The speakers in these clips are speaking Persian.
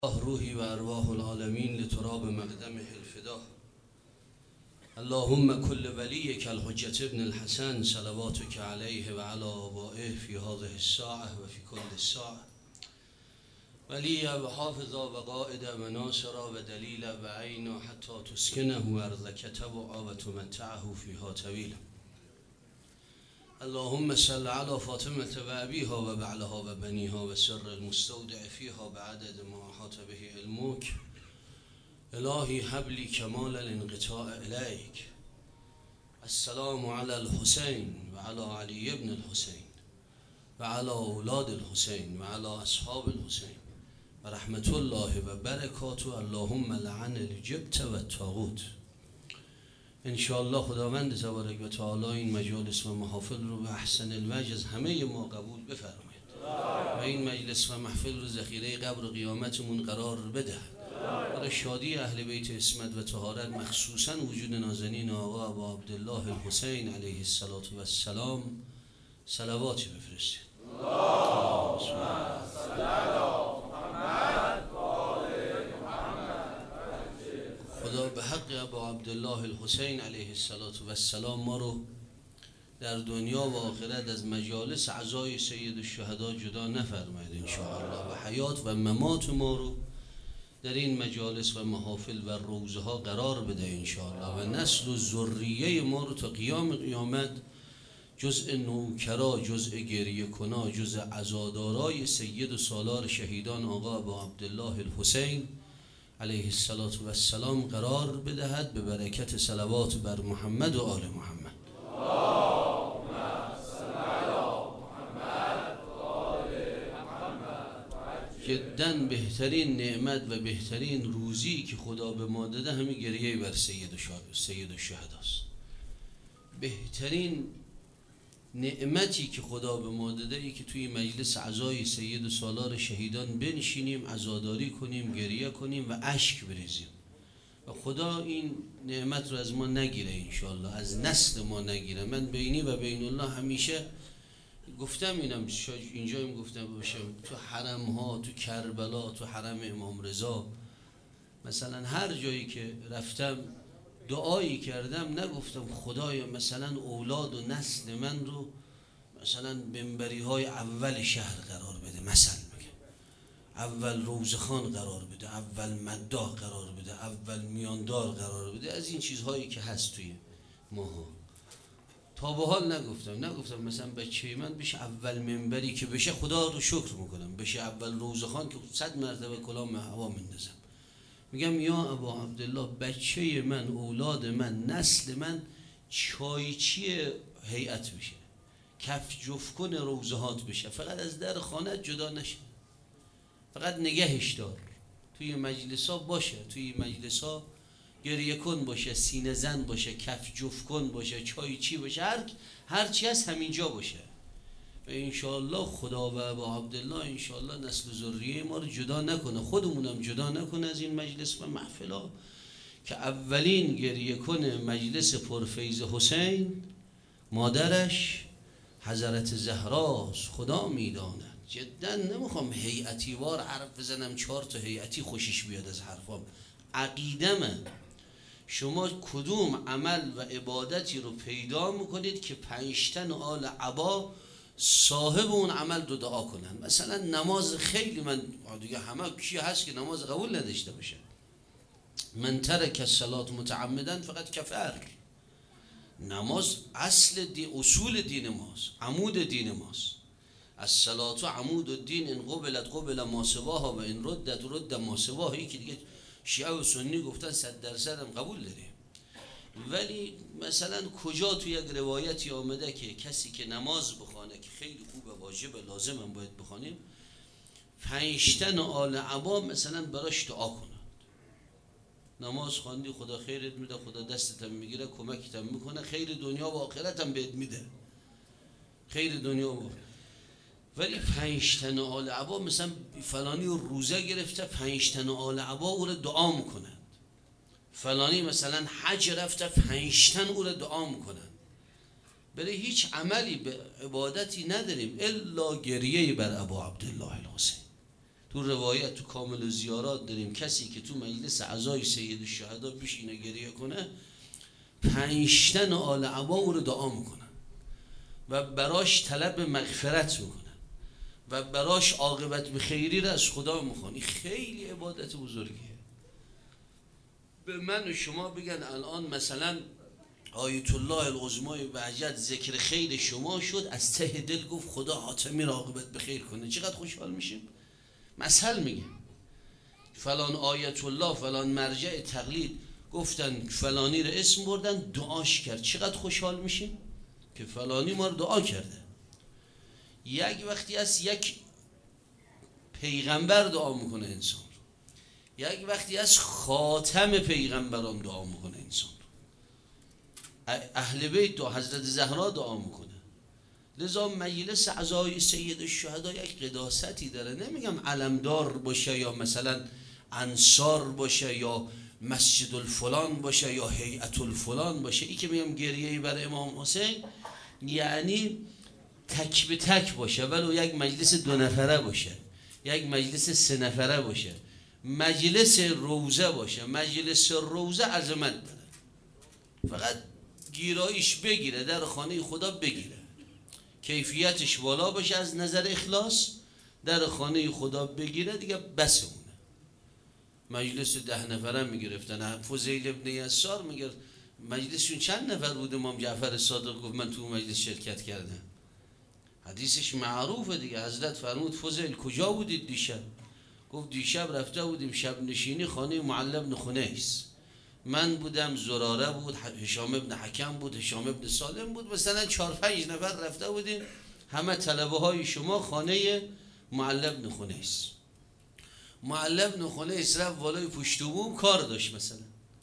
روحي وأرواح العالمين لتراب مقدمه الفداء. اللهم كل وليك الحجة ابن الحسن صلواتك عليه وعلى آبائه في هذه الساعة وفي كل الساعة، وليا وحافظا وقائدا وناصرا ودليلا وعينا حتى تسكنه أرضك تبعا وتمتعه فيها طويلا. اللهم صل على فاطمة وأبيها وبعلها وبنيها وسر المستودع فيها بعدد ما أحاط به علمك. إلهي هب لي كمال الانقطاع إليك. السلام على الحسين وعلى علي بن الحسين وعلى أولاد الحسين وعلى أصحاب الحسين ورحمة الله وبركاته. اللهم لعن الجبت والطاغوت. انشاءالله خداوند تبارک و تعالی این مجالس و محافل رو به احسن الوجه از همه ما قبول بفرماید و این مجلس و محفل رو ذخیره قبر و قیامتمون قرار بده. برای شادی اهل بیت عصمت و طهارت، مخصوصا وجود نازنین آقا ابا عبدالله الحسین علیه السلام صلواتی بفرستید. خدا به حق ابا عبدالله الحسین علیه السلام ما رو در دنیا و آخرت از مجالس عزای سید الشهدا جدا نفرماید انشاءالله و حیات و ممات ما رو در این مجالس و محافل و روزه ها قرار بده انشاءالله و نسل و ذریه ما رو تا قیام قیامت جزء نوکرا، جزء گریه کنا، جزء عزادارای سید و سالار شهیدان آقا ابا عبدالله الحسین علیه السلام قرار بدهد به برکت صلوات بر محمد و آل محمد. جداً بهترین نعمت و بهترین روزی که خدا به ما داده همین گریه بر سید الشهداست. بهترین نعمتی که خدا به ما داده ای که توی مجلس عزای سید و سالار شهیدان بنشینیم، عزاداری کنیم، گریه کنیم و اشک بریزیم و خدا این نعمت رو از ما نگیره انشاءالله، از نسل ما نگیره. من بینی و بین الله همیشه گفتم، اینم اینجا هم گفتم باشم، تو حرم ها، تو کربلا، تو حرم امام رضا، مثلا هر جایی که رفتم دعایی کردم، نگفتم خدایا مثلا اولاد و نسل من رو مثلا منبری های اول شهر قرار بده، مثلا میگه اول روزخان قرار بده، اول مداح قرار بده، اول میاندار قرار بده، از این چیزهایی که هست توی ماها. تا به حال نگفتم مثلا بچه من بشه اول منبری که بشه خدا رو شکر میکنم، بشه اول روزخان که 100 مرتبه کلام هوا میندازم. میگم یا ابا عبدالله بچه من، اولاد من، نسل من چایچی هیئت بشه، کف جفکن روزهات بشه، فقط از در خانت جدا نشه، فقط نگهش دار، توی مجلسا باشه، توی مجلسا گریه کن باشه، سینه زن باشه، کف جفکن باشه، چایچی باشه، هر چی هست همینجا باشه و انشاءالله خدا و ابا عبدالله انشاءالله نسل و ذریه ما رو جدا نکنه، خودمونم جدا نکنه از این مجلس و محفلا که اولین گریه کنه مجلس پرفیض حسین مادرش حضرت زهراست. خدا میداند جدا نمیخوام هیئتی وار حرف بزنم، 4 تا هیئتی خوشش بیاد از حرفام. عقیدمه شما کدوم عمل و عبادتی رو پیدا میکنید که 5 تن آل عبا صاحب اون عمل رو دعا کنن. مثلا نماز، خیلی من دیگه همه کی هست که نماز قبول نداشته باشه؟ من ترک الصلاة متعمدا فقط کفر. نماز اصول دین ماست، عمود دین ماست. الصلاة عمود الدین، ان قبلت قبل ما سواها و ان ردت رد ما سواها. که دیگه شیعه و سنی گفتن 100% هم قبول داره. ولی مثلا کجا توی یک روایتی آمده که کسی که نماز بخوانه که خیلی خوبه، واجب، لازم هم باید بخوانیم، 5 تن آل عبا مثلا براش دعا کنند. نماز خواندی خدا خیرت میده، خدا دستت هم میگیره، کمکت هم میکنه، خیر دنیا و آخرت هم بهت میده، خیر دنیا و ولی 5 تن آل عبا مثلا فلانی روزه گرفته، 5 تن آل عبا او رو دعا میکنند. فلانی مثلا حج رفته، 5 تن او رو دعا میکنن. برای هیچ عملی به عبادتی نداریم الا گریه بر ابا عبدالله الحسین. تو روایت تو کامل زیارات داریم کسی که تو مجلس عزای سید الشهدا بشینه گریه کنه 5 تن آل عبا رو دعا میکنن و براش طلب مغفرت میکنن و براش عاقبت به خیری رو از خدا میخوان. این خیلی عبادت بزرگیه. به من و شما بگن الان مثلا آیت الله العظمای بهجت ذکر خیر شما شد، از ته دل گفت خدا حاتمی را عاقبت به خیر کنه، چقدر خوشحال میشیم؟ مثل میگه فلان آیت الله فلان مرجع تقلید گفتن فلانی رو اسم بردن دعاش کرد، چقدر خوشحال میشیم که فلانی ما رو دعا کرده. یک وقتی از یک پیغمبر دعا میکنه انسان رو، یک وقتی از خاتم پیغمبران دعا میکنه انسان رو، اهل بیت دعا، حضرت زهرا دعا میکنه. لذا مجلس عزای سید الشهدا یک قداستی داره. نمیگم علمدار باشه یا مثلا انصار باشه یا مسجد الفلان باشه یا هیئت الفلان باشه. این که میگم گریه‌ای بر امام حسین یعنی تک به تک باشه، ولو یک مجلس 2 نفره باشه، یک مجلس 3 نفره باشه، مجلس روزه باشه. مجلس روزه عظمت داره، فقط گیرایش بگیره، در خانه خدا بگیره، کیفیتش بالا باشه از نظر اخلاص، در خانه خدا بگیره دیگه بسمونه. مجلس 10 نفره میگرفتن. فضیل ابن یسار میگه مجلسشون چند نفر بود؟ امام جعفر صادق گفت من تو مجلس شرکت کردم. حدیثش معروفه دیگه. حضرت فرمود فضیل کجا بودید دیشب؟ گفت دیشب رفته بودیم شب نشینی خانه معل بن خنیس. من بودم، زراره بود، هشام ابن حکم بود، هشام ابن سالم بود، مثلا 4-5 نفر رفته بودیم، همه طلبه های شما خانه معل بن خنیس. معل بن خنیس رفت بالای پشت بوم کار داشت، مثلا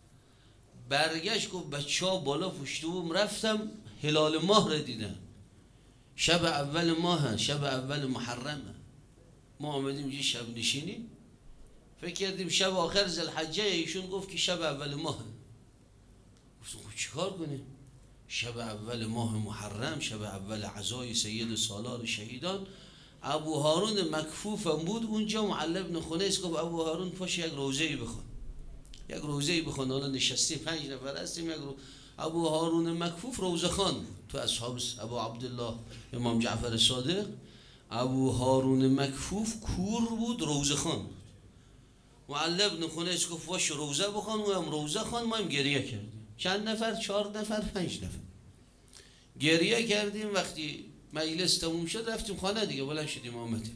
برگشت گفت بچه‌ها بالا پشت بوم رفتم هلال ماه رو دیدم، شب اول ماه، شب اول محرمه، ما آمدیم اینجا شب نشینی، فکر کردیم شب آخر ذوالحجه. ایشون گفت که شب اول ماه. گفتم خب چیکار کنیم؟ شب اول ماه محرم، شب اول عزای سید سالار شهیدان. ابو هارون مکفوفم بود اونجا. معل بن خنیس گفت ابو هارون پاش یک روزه‌ای بخون، یک روزه‌ای بخون. حالا نشستیم 5 نفر هستیم. ابو هارون مکفوف روزه خوان بود تو اصحاب ابو عبدالله امام جعفر صادق. ابو هارون مکفوف کور بود، روزه خوان بود. معل بن خنیس گفت واش روزه بخوان، و هم روزه خوان. ما هم گریه کردیم، چند نفر؟ 4 نفر 5 نفر گریه کردیم. وقتی مجلس تموم شد رفتیم خانه دیگه، بلند شدیم آمدیم.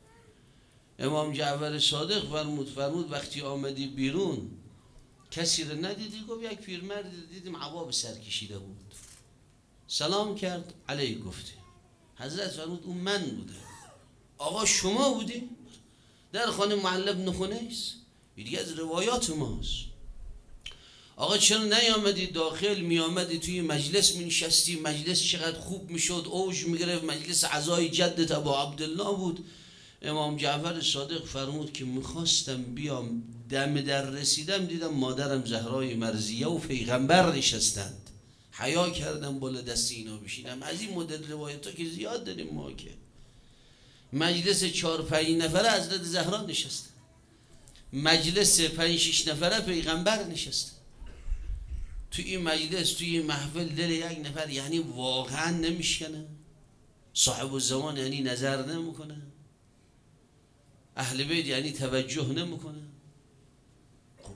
امام جعفر صادق فرمود وقتی آمدی بیرون کسی رو ندیدی؟ گفت یک پیرمرد دیدیم عبا به سر کشیده بود، سلام کرد علیه گفته. حضرت فرمود اون من بوده. آقا شما بودی در خانه معل بن خنیس؟ دیگه از روایات ماست. آقا چرا نیامدی داخل؟ میامدی توی مجلس مینشستی، مجلس چقدر خوب میشد، اوج میگرفت. مجلس عزای جدت ابو عبدالله بود. امام جعفر صادق فرمود که میخواستم بیام، دم در رسیدم دیدم مادرم زهرای مرضیه و پیغمبر نشستند، حیا کردم بالا دست اینا بشینم. از این مدل روایت ها که زیاد داریم ما، که مجلس 4-5 نفره حضرت زهرا نشستن، مجلس 5-6 نفره پیغمبر نشستن. توی این مجلس، توی این محفل دل یک نفر یعنی واقعا نمیشکنه؟ صاحب الزمان یعنی نظر نمیکنه؟ اهل بیت یعنی توجه نمیکنه؟ خب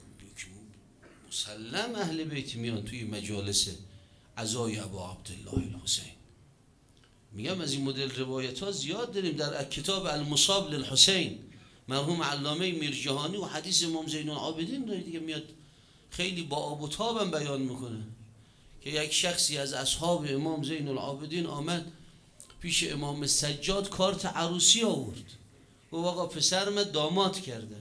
مسلم اهل بیت میان توی مجالس عزای ابو عبدالله الحسین. میگم از این مدل روایت ها زیاد داریم. در کتاب المصاب للحسین مرحوم علامه میرجهانی و حدیث امام زین العابدین داره دیگه، میاد خیلی با آب و تابم بیان میکنه که یک شخصی از اصحاب امام زین العابدین آمد پیش امام سجاد، کارت عروسی آورد. گفت آقا پسرم داماد کرده،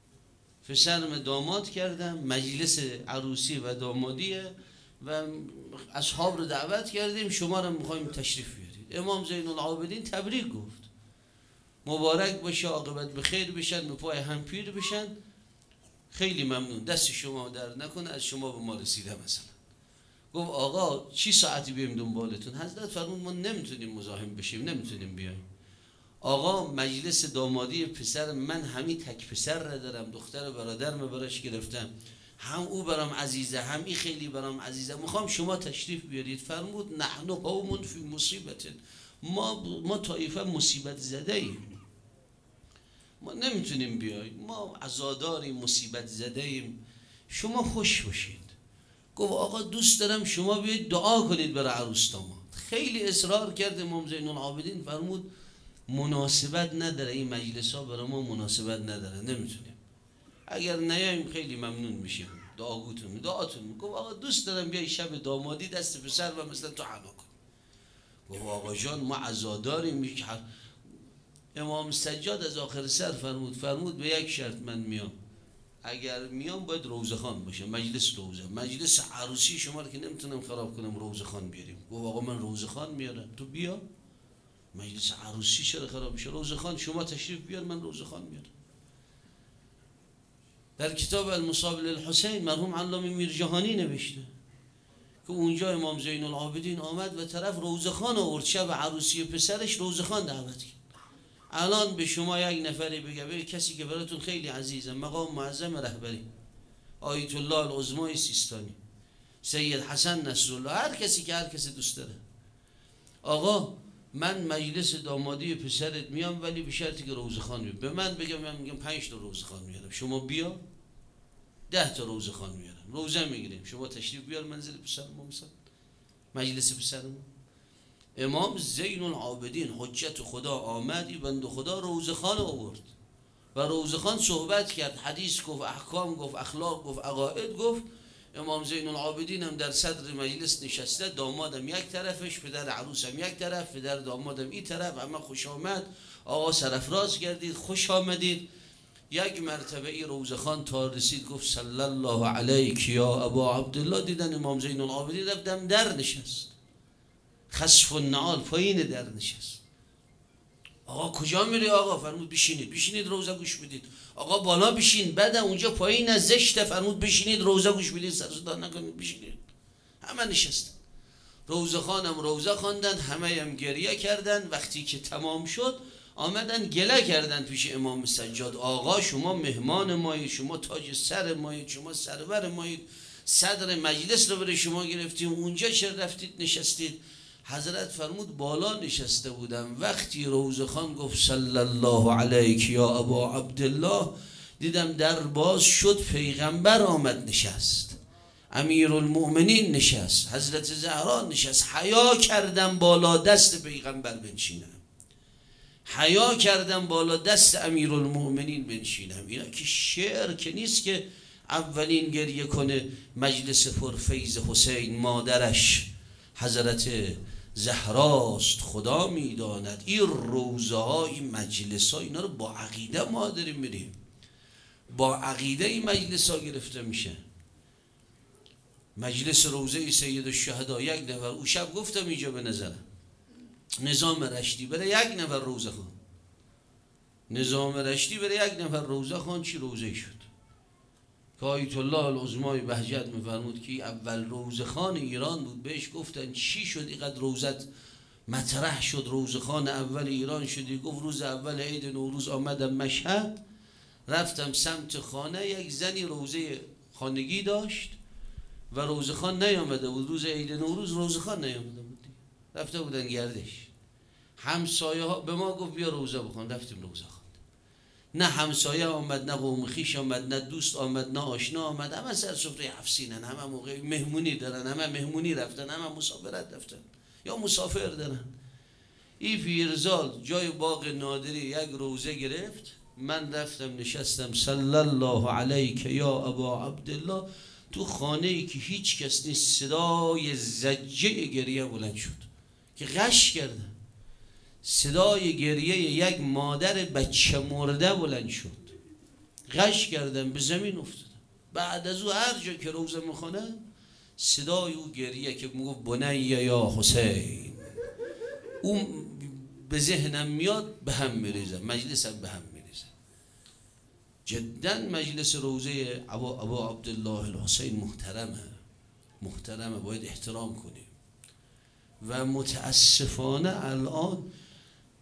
پسرم داماد کردم، مجلس عروسی و دامادیه و اصحاب رو دعوت کردیم، شما رو میخوایم تشریف بیارید. امام زین العابدین تبریک گفت، مبارک باشه، عاقبت به خیر بشن، به پای هم پیر بشن، خیلی ممنون، دست شما در نکنه، از شما به ما رسیده. مثلا گفت آقا چی ساعتی بیم دنبالتون؟ حضرت فرمود ما نمیتونیم مزاحم بشیم، نمیتونیم بیایم. آقا مجلس دامادی پسر من همین تک پسر ندارم، دختر برادرم براش گرفتم، هم او برام عزیزه هم این خیلی برام عزیزه، میخوام شما تشریف بیارید. فرمود نحن قوم فی مصیبت، ما طایفه مصیبت زده ایم، ما نمیتونیم بیاییم، ما عزاداریم، مصیبت زده ایم، شما خوش باشید. گفت آقا دوست دارم شما بیاید دعا کنید برای عروس داماد. خیلی اصرار کرد امام زین العابدین، فرمود مناسبت نداره، این مجلس ها برای ما مناسبت نداره، نمیتونیم، اگر نیاییم خیلی ممنون میشیم، دعاتون. گفت آقا دوست دارم بیای شب دامادی دست پسر و مثلا تو حنا کن. گفت آقا جان ما عزاداریم. امام سجاد از آخر سر فرمود به یک شرط من میام، اگر میام باید روزه خان باشه، مجلس عروسی شما رو که نمیتونم خراب کنم، روزه خان بیاریم. گفت آقا من روزه خان میارم، تو بیا، مجلس عروسی چرا خراب میشه، روزه خان شما تشریف بیار، من روزه خان میارم. در کتاب المصاب للحسین مرحوم علامه میرجهانی نوشته که اونجا امام زین العابدین آمد و طرف روزه خان آورد، شب عروسی پسرش روزه خان دعوت کرد. الان به شما یک نفری بگه کسی که براتون خیلی عزیزه، مقام معظم رهبری آیت الله العظمای سیستانی، سید حسن نصرالله، هر کسی که هر کسی دوست داره، آقا من مجلس دامادی پسرت میام ولی به شرطی که روزخوان بیارم. به من بگم، من میگم 5 تا روزخوان میارم، شما بیا 10 تا روزخوان میارم، روزه میگیریم، شما تشریف بیار منزل پسرمون، مثلا مجلس پسرمون. امام زین العابدین حجت خدا آمدی بند خدا روزخوان آورد و روزخوان صحبت کرد، حدیث گفت، احکام گفت، اخلاق گفت، عقاید گفت. امام زین العابدین هم در صدر مجلس نشسته، دامادم یک طرفش، پدر عروسم یک طرف، پدر دامادم این طرف، همه خوش آمد، آقا سرفراز کردید، خوش آمدید. یک مرتبه ای روزخوان تا رسید گفت صلی الله علیک یا ابا عبدالله، دیدن امام زین العابدین رفتم در نشست، خسف النعال، پایین در نشست. آقا کجا میری آقا؟ فرمود بشینید روزه گوش بدید. آقا بالا بشین، بعد اونجا پایین از زشته، فرمود بشینید روزه گوش بدید، سر صدا نکنید، بشینید. همه نشستن، روزه خانم روزه خواندن، همه هم گریه کردن. وقتی که تمام شد آمدن گله کردن پیش امام سجاد، آقا شما مهمان مایید، شما تاج سر مایید، شما سرور مایید، صدر مجلس رو برای شما گرفتیم، اونجا چرا رفتید نشستید؟ حضرت فرمود بالا نشسته بودم، وقتی روزخوان گفت صلی الله علیک یا ابا عبدالله، دیدم در باز شد، پیغمبر آمد نشست، امیرالمؤمنین نشست، حضرت زهرا نشست. حیا کردم بالا دست پیغمبر بنشینم، حیا کردم بالا دست امیرالمؤمنین بنشینم. اینا که شعر که نیست که اولین گریه کنه مجلس پرفیض حسین، مادرش حضرت زهراست، خدا میداند. این روزه ها، این مجلس ها، اینا رو با عقیده ما داریم میریم، با عقیده این مجلس ها گرفته میشه. مجلس روزه سید الشهدا، یک نفر او شب گفتم اینجا به نظرم نظام رشدی بره یک نفر روزه خان، نظام رشدی بره یک نفر روزه خان، چی روزه شد که آیت الله العظمای بهجت میفرمود که اول روزخان ایران بود، بهش گفتن چی شد اینقدر روزت مطرح شد، روزخان اول ایران شدی؟ گفت روز اول عید نوروز آمدم مشهد، رفتم سمت خانه، یک زنی روزه خانگی داشت و روزخان نیامده بود، روز عید نوروز روزخان نیامده بود، رفته بودن گردش. همسایه ها به ما گفت بیا روزه بخون، رفتیم روزه خان. نه همسایه آمد، نه قوم خویش آمد، نه دوست آمد، نه آشنا آمد، همه سر سفره حفصینن، همه موقع مهمونی دارن، همه مهمونی رفتن، همه مسافرت رفتن یا مسافر دارن. این پیرزال جای باغ نادری یک روزه گرفت، من رفتم نشستم، صلی الله علیک یا ابا عبدالله، تو خانه ای که هیچ کس نیست، صدای زجه گریه بلند شد که غش کردن، صدای گریه یک مادر بچه مرده بلند شد، غش کردم، به زمین افتادم. بعد از او هر جا که روزه میخونه صدای او گریه که میگفت بنی یا حسین، اون به ذهنم میاد، به هم میریزم، مجلسم به هم میریزم. جدا مجلس روزه ابا عبدالله الحسین محترمه، باید احترام کنیم. و متاسفانه الان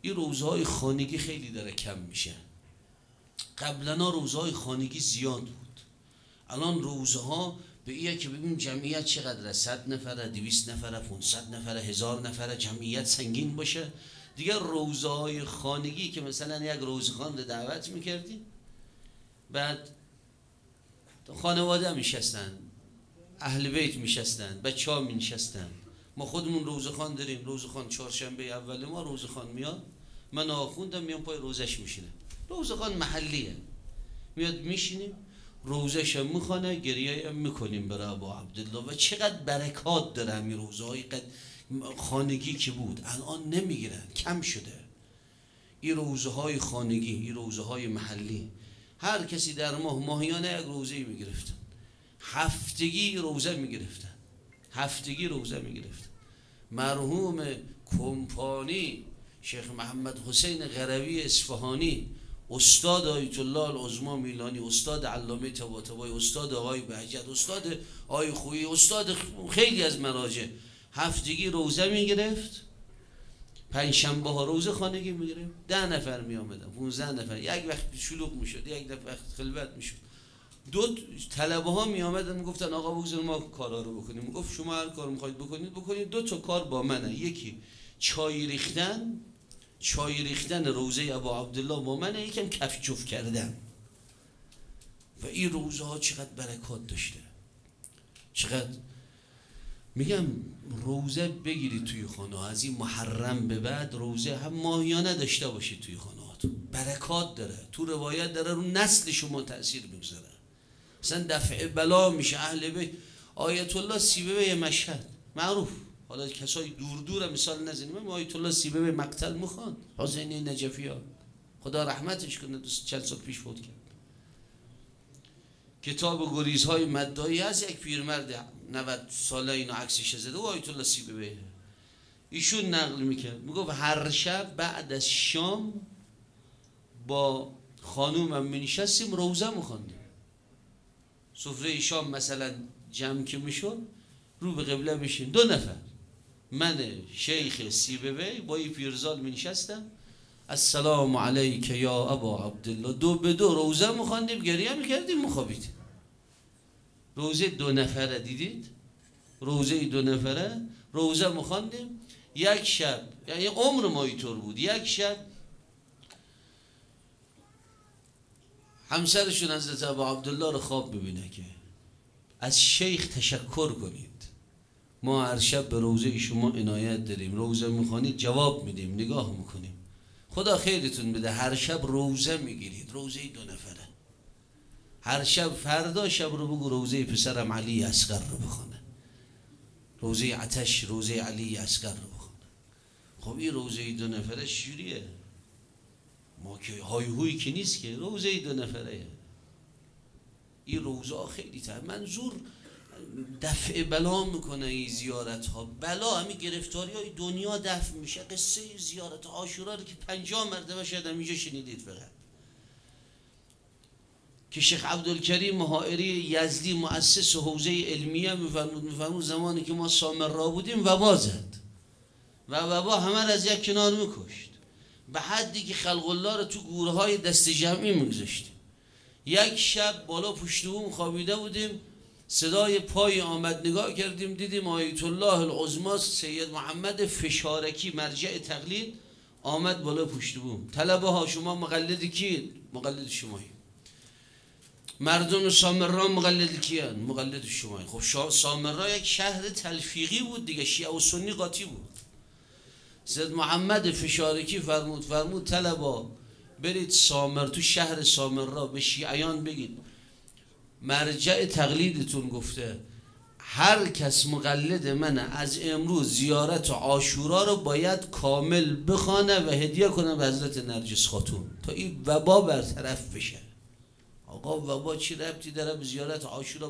این روزهای خانگی خیلی داره کم میشه. قبلا روزهای خانگی زیاد بود، الان روزها به ایه که ببینیم جمعیت چقدره، 100 نفره، 200 نفره، 500 نفره، 1000 نفره، جمعیت سنگین باشه دیگه. روزهای خانگی که مثلا یک روزخوان رو دعوت میکردیم، بعد خانواده میشستن، اهل بیت میشستن، بچه ها میشستن. ما خودمون روزخوان داریم، روزخوان چهارشنبه اول ما روزخوان میاد، من آخوندم میام پای روزش میشینم. روزخوان محلیه، میاد میشینیم، روزش هم میخوانه، گریه هم میکنیم برای ابو عبدالله. و چقدر برکات داره همین روزهای خانگی که بود، الان نمیگیرن، کم شده. این روزهای خانگی، این روزهای محلی، هر کسی در ماهیانه یک روزه میگرفتن، هفتگی روزه میگرفتن، هفتگی روزه میگرفتن. مرحوم کمپانی شیخ محمد حسین غروی اصفهانی، استاد آیت الله العظما میلانی، استاد علامه طباطبایی، استاد آقای بهجت، استاد آقای خویی، استاد خیلی از مراجع، هفتگی روزه میگرفت. پنج شنبه ها روزه خانگی میگرفت. 10 نفر می آمدن، 15 نفر، یک وقت شلوغ میشد، یک وقت خلوت میشد. دو طلبه ها می آمدن میگفتن آقا بگذار ما کارا رو بکنیم. میگفت شما هر کار میخواید بکنید. 2 تا کار با منه، یکی چای ریختن روزه ابو عبدالله با منه، یکم کف جف کردن. و این روزه ها چقدر برکات داشته، چقدر. میگم روزه بگیرید توی خانه ها، از این محرم به بعد روزه هم ماهیانه داشته باشید توی خانه هاتون، برکات داره. تو روایت داره رو نسل شما تأثیر میگذاره، مثلا دفع بلا میشه. اهل بیت آیت الله سیبوی مشهد معروف، حالا کسای دور دور مثال نزنیم، آیت الله سیبوی مقتل میخوان، حسین نجفی ها خدا رحمتش کنه، 40 سال پیش فوت کرد. کتاب گریزهای مدعی از یک پیرمرد 90 ساله، اینو عکسش زده و آیت الله سیبوی ایشون نقل میکرد، میگفت هر شب بعد از شام با خانومم مینشستیم روزه میخوندیم. سفره شام مثلا جمع که میشد، رو به قبله بشین، 2 نفر، من شیخ سیبوی با این پیرزال مینشستم، السلام علیک یا ابا عبدالله، 2 به 2 روزه میخوندیم، گریه میکردیم، مخابیدیم. روزه 2 نفره، دیدید؟ روزه 2 نفره روزه میخوندیم. یک شب، یعنی عمر ما اینطور بود، یک شب همسرشون حضرت ابا عبدالله رو خواب ببینه که از شیخ تشکر کنید، ما هر شب به روزه شما عنایت داریم، روزه میخوانید جواب میدیم، نگاه میکنیم، خدا خیرتون بده. هر شب روزه میگیرید، روزه 2 نفره. هر شب، فردا شب رو بگو روزه پسرم علی اصغر رو بخونه، روزه عتش، روزه علی اصغر رو بخونه. خب این روزه 2 نفره شوریه، ما که های هوی که نیست که، روزه 2 نفره. این روزه خیلی منظور دفع بلا میکنه. این زیارت ها بلا، همین گرفتاری های دنیا دفع میشه. قصه زیارت عاشورا رو که 50 مرتبه شاید اینجا شنیدید فقط، که شیخ عبدالکریم حائری یزدی مؤسس حوزه علمیه میفرمود زمانی که ما سامرا بودیم وبا زد و وبا همه را از یک کنار میکشت، به حدی که خلق الله رو تو گورهای دست جمعی میگذاشتیم. یک شب بالا پشت بوم خوابیده بودیم، صدای پای آمد، نگاه کردیم دیدیم آیت الله العظما سید محمد فشارکی مرجع تقلید آمد بالا پشت بوم. طلبه ها شما مقلد کیید؟ مقلد شمایی. مردم سامرا مقلد کیان؟ مقلد شمایی. خب سامرا یک شهر تلفیقی بود دیگه، شیعه و سنی قاطی بود. سید محمد فشارکی فرمود طلبا برید سامر، تو شهر سامرا به شیعیان بگید مرجع تقلیدتون گفته هر کس مقلد منه از امروز زیارت عاشورا رو باید کامل بخوانه و هدیه کنه به حضرت نرجس خاتون تا این وبا برطرف بشه. آقا وبا چی ربطی داره به زیارت عاشورا؟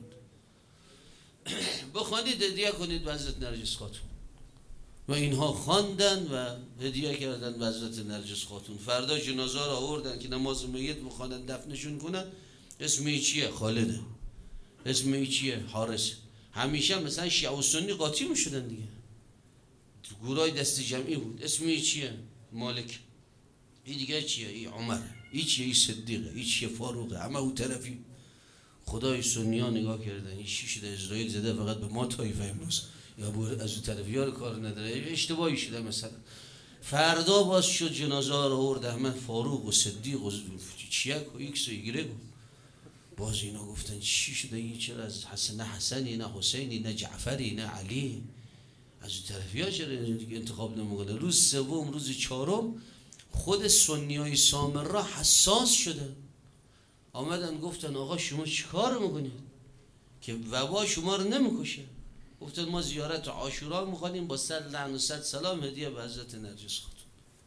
بخوانید هدیه کنید به حضرت نرجس خاتون. و اینها خواندن و هدیه کردن به حضرت نرجس خاتون. فردا جنازه را آوردن که نماز میت بخوانن دفنشون کنن. اسمی چیه؟ خالده. اسمی چیه؟ حارس. همیشه مثلا شیعه و سنی قاطی میشدن دیگه، تو گورای دست جمعی بود. اسمی چیه؟ مالک. این دیگه چیه؟ این عمر، این چیه؟ این صدیقه، این چیه؟ فاروقه. همه اون طرفی. خدای سنی ها نگاه کردن این شیش در اسرائیل زده فقط به ما طایفه امروز، یا از اون طرفی ها رو کار نداره. اشتباهی شده. مثلا فردا باز شد جنازه ها رو آورد احمد فاروق و صدیق و چیک و ایکس و ایگرگ. باز اینا گفتن چی شده؟ این چرا از نه حسنی نه حسینی نه جعفری نه علی، از اون طرفی ها چرا انتخاب نمیکنه؟ روز سوم روز چهارم خود سنی های سامرا حساس شدن، آمدن گفتن آقا شما چی کار میکنید که وبا شما رو نمیکشه؟ گفتن ما زیارت عاشورا میخوانیم با 100 لعن و 100 سلام هدیه به حضرت نرجس خاتون.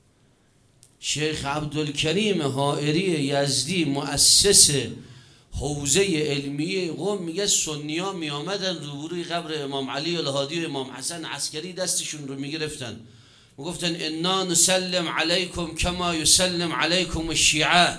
شیخ عبدالکریم حائری یزدی مؤسس حوزه علمیه قم میگه سنی‌ها میآمدن روبروی قبر امام علی الهادی و امام حسن عسکری دستشون رو میگرفتن میگفتن انا نسلم علیکم کما یسلم علیکم الشیعه،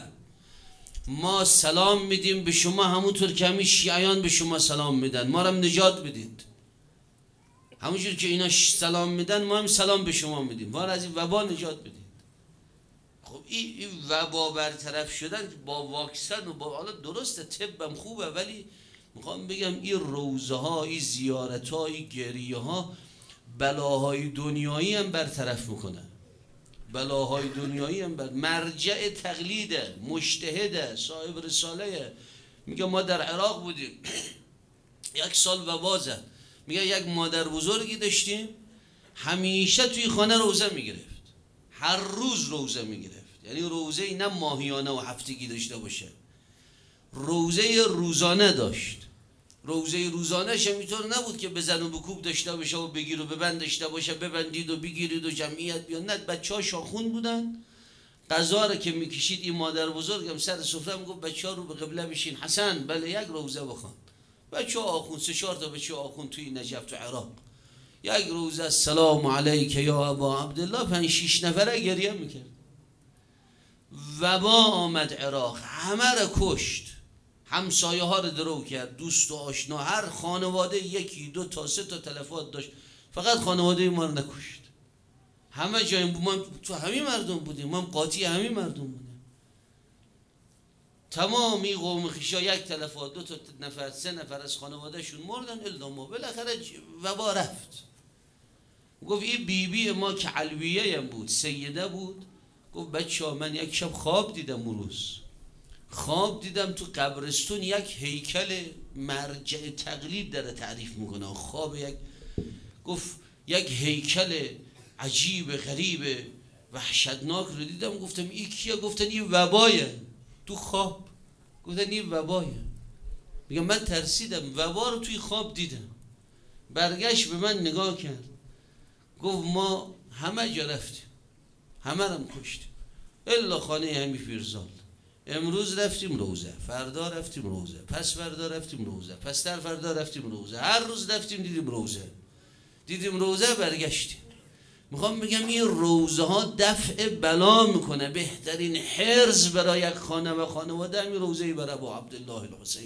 ما سلام میدیم به شما همونطور که همین شیعیان به شما سلام میدن، ما رو هم نجات بدید. همونجور که اینا سلام میدن ما هم سلام به شما میدیم، ما رو از این وبا نجات بدید. خب این وبا برطرف شدن با واکسن و با، حالا درسته طبم خوبه، ولی میخوام بگم این روزه ها، این زیارت ها، این گریه ها بلاهای دنیایی هم برطرف میکنه. بلاهای دنیایی هم مرجع تقلیده، مجتهده، صاحب رساله. میگه ما در عراق بودیم 1 سال وبا زد، میگه یک مادر بزرگی داشتیم همیشه توی خانه روزه میگرفت، هر روز روزه میگرفت. یعنی روزه نه ماهیانه و هفتگی داشته باشه، روزه روزانه داشت. روزه روزانه‌ش هم اینطور نبود که بزن و بکوب داشته باشه و بگیر و ببند داشته باشه، ببندید و بگیرید و جمعیت بیان. نه، بچه‌ها شاخون بودن، غذا رو که میکشید این مادر بزرگم سر سفره میگفت بچه‌ها رو به قبله بشین، حسن بله یک روزه بخوان. بچه‌ها آخوند 3-4 تا بچه آخوند توی نجف تو عراق یک روزه السلام علیک یا ابا عبدالله 5-6 نفره گریه میکرد. وبا آمد عراق، همه رو کشت، همسایه ها رو درو کرد، دوست و آشنا، هر خانواده 1 2 تا 3 تا تلفات داشت، فقط خانواده ما رو نکشت. همه جای ما تو همین مردم بودیم، ما قاطی همین مردم بودیم. تمامی قوم خویشا 1 تلفات 2 تا نفر 3 نفر از خانواده شون مردن الا ما. بالاخره وبا رفت. گفت این بیبی ما که علویه هم بود، سیده بود، گفت بچه‌ها من یک شب خواب دیدم، روز خواب دیدم تو قبرستون یک هیکل مرجع تقلید داره تعریف میکنه. خواب گفت یک هیکل عجیب غریب وحشتناک رو دیدم. گفتم این کیه؟ گفتن این وبایه. تو خواب گفتن این وبایه. میگم من ترسیدم، وبا رو توی خواب دیدم. برگشت به من نگاه کرد گفت ما همه جا رفتیم، همه رم کشتیم الا خانه همی پیرزال. امروز رفتیم روزه، فردا رفتیم روزه، پس فردا رفتیم روزه، پس در فردا رفتیم روزه، هر روز رفتیم دیدیم روزه برگشتیم. میخوام بگم این روزه ها دفع بلا میکنه. بهترین حرز برای یک خانه و خانواده همین روزه‌ای برای ابو عبدالله الحسین.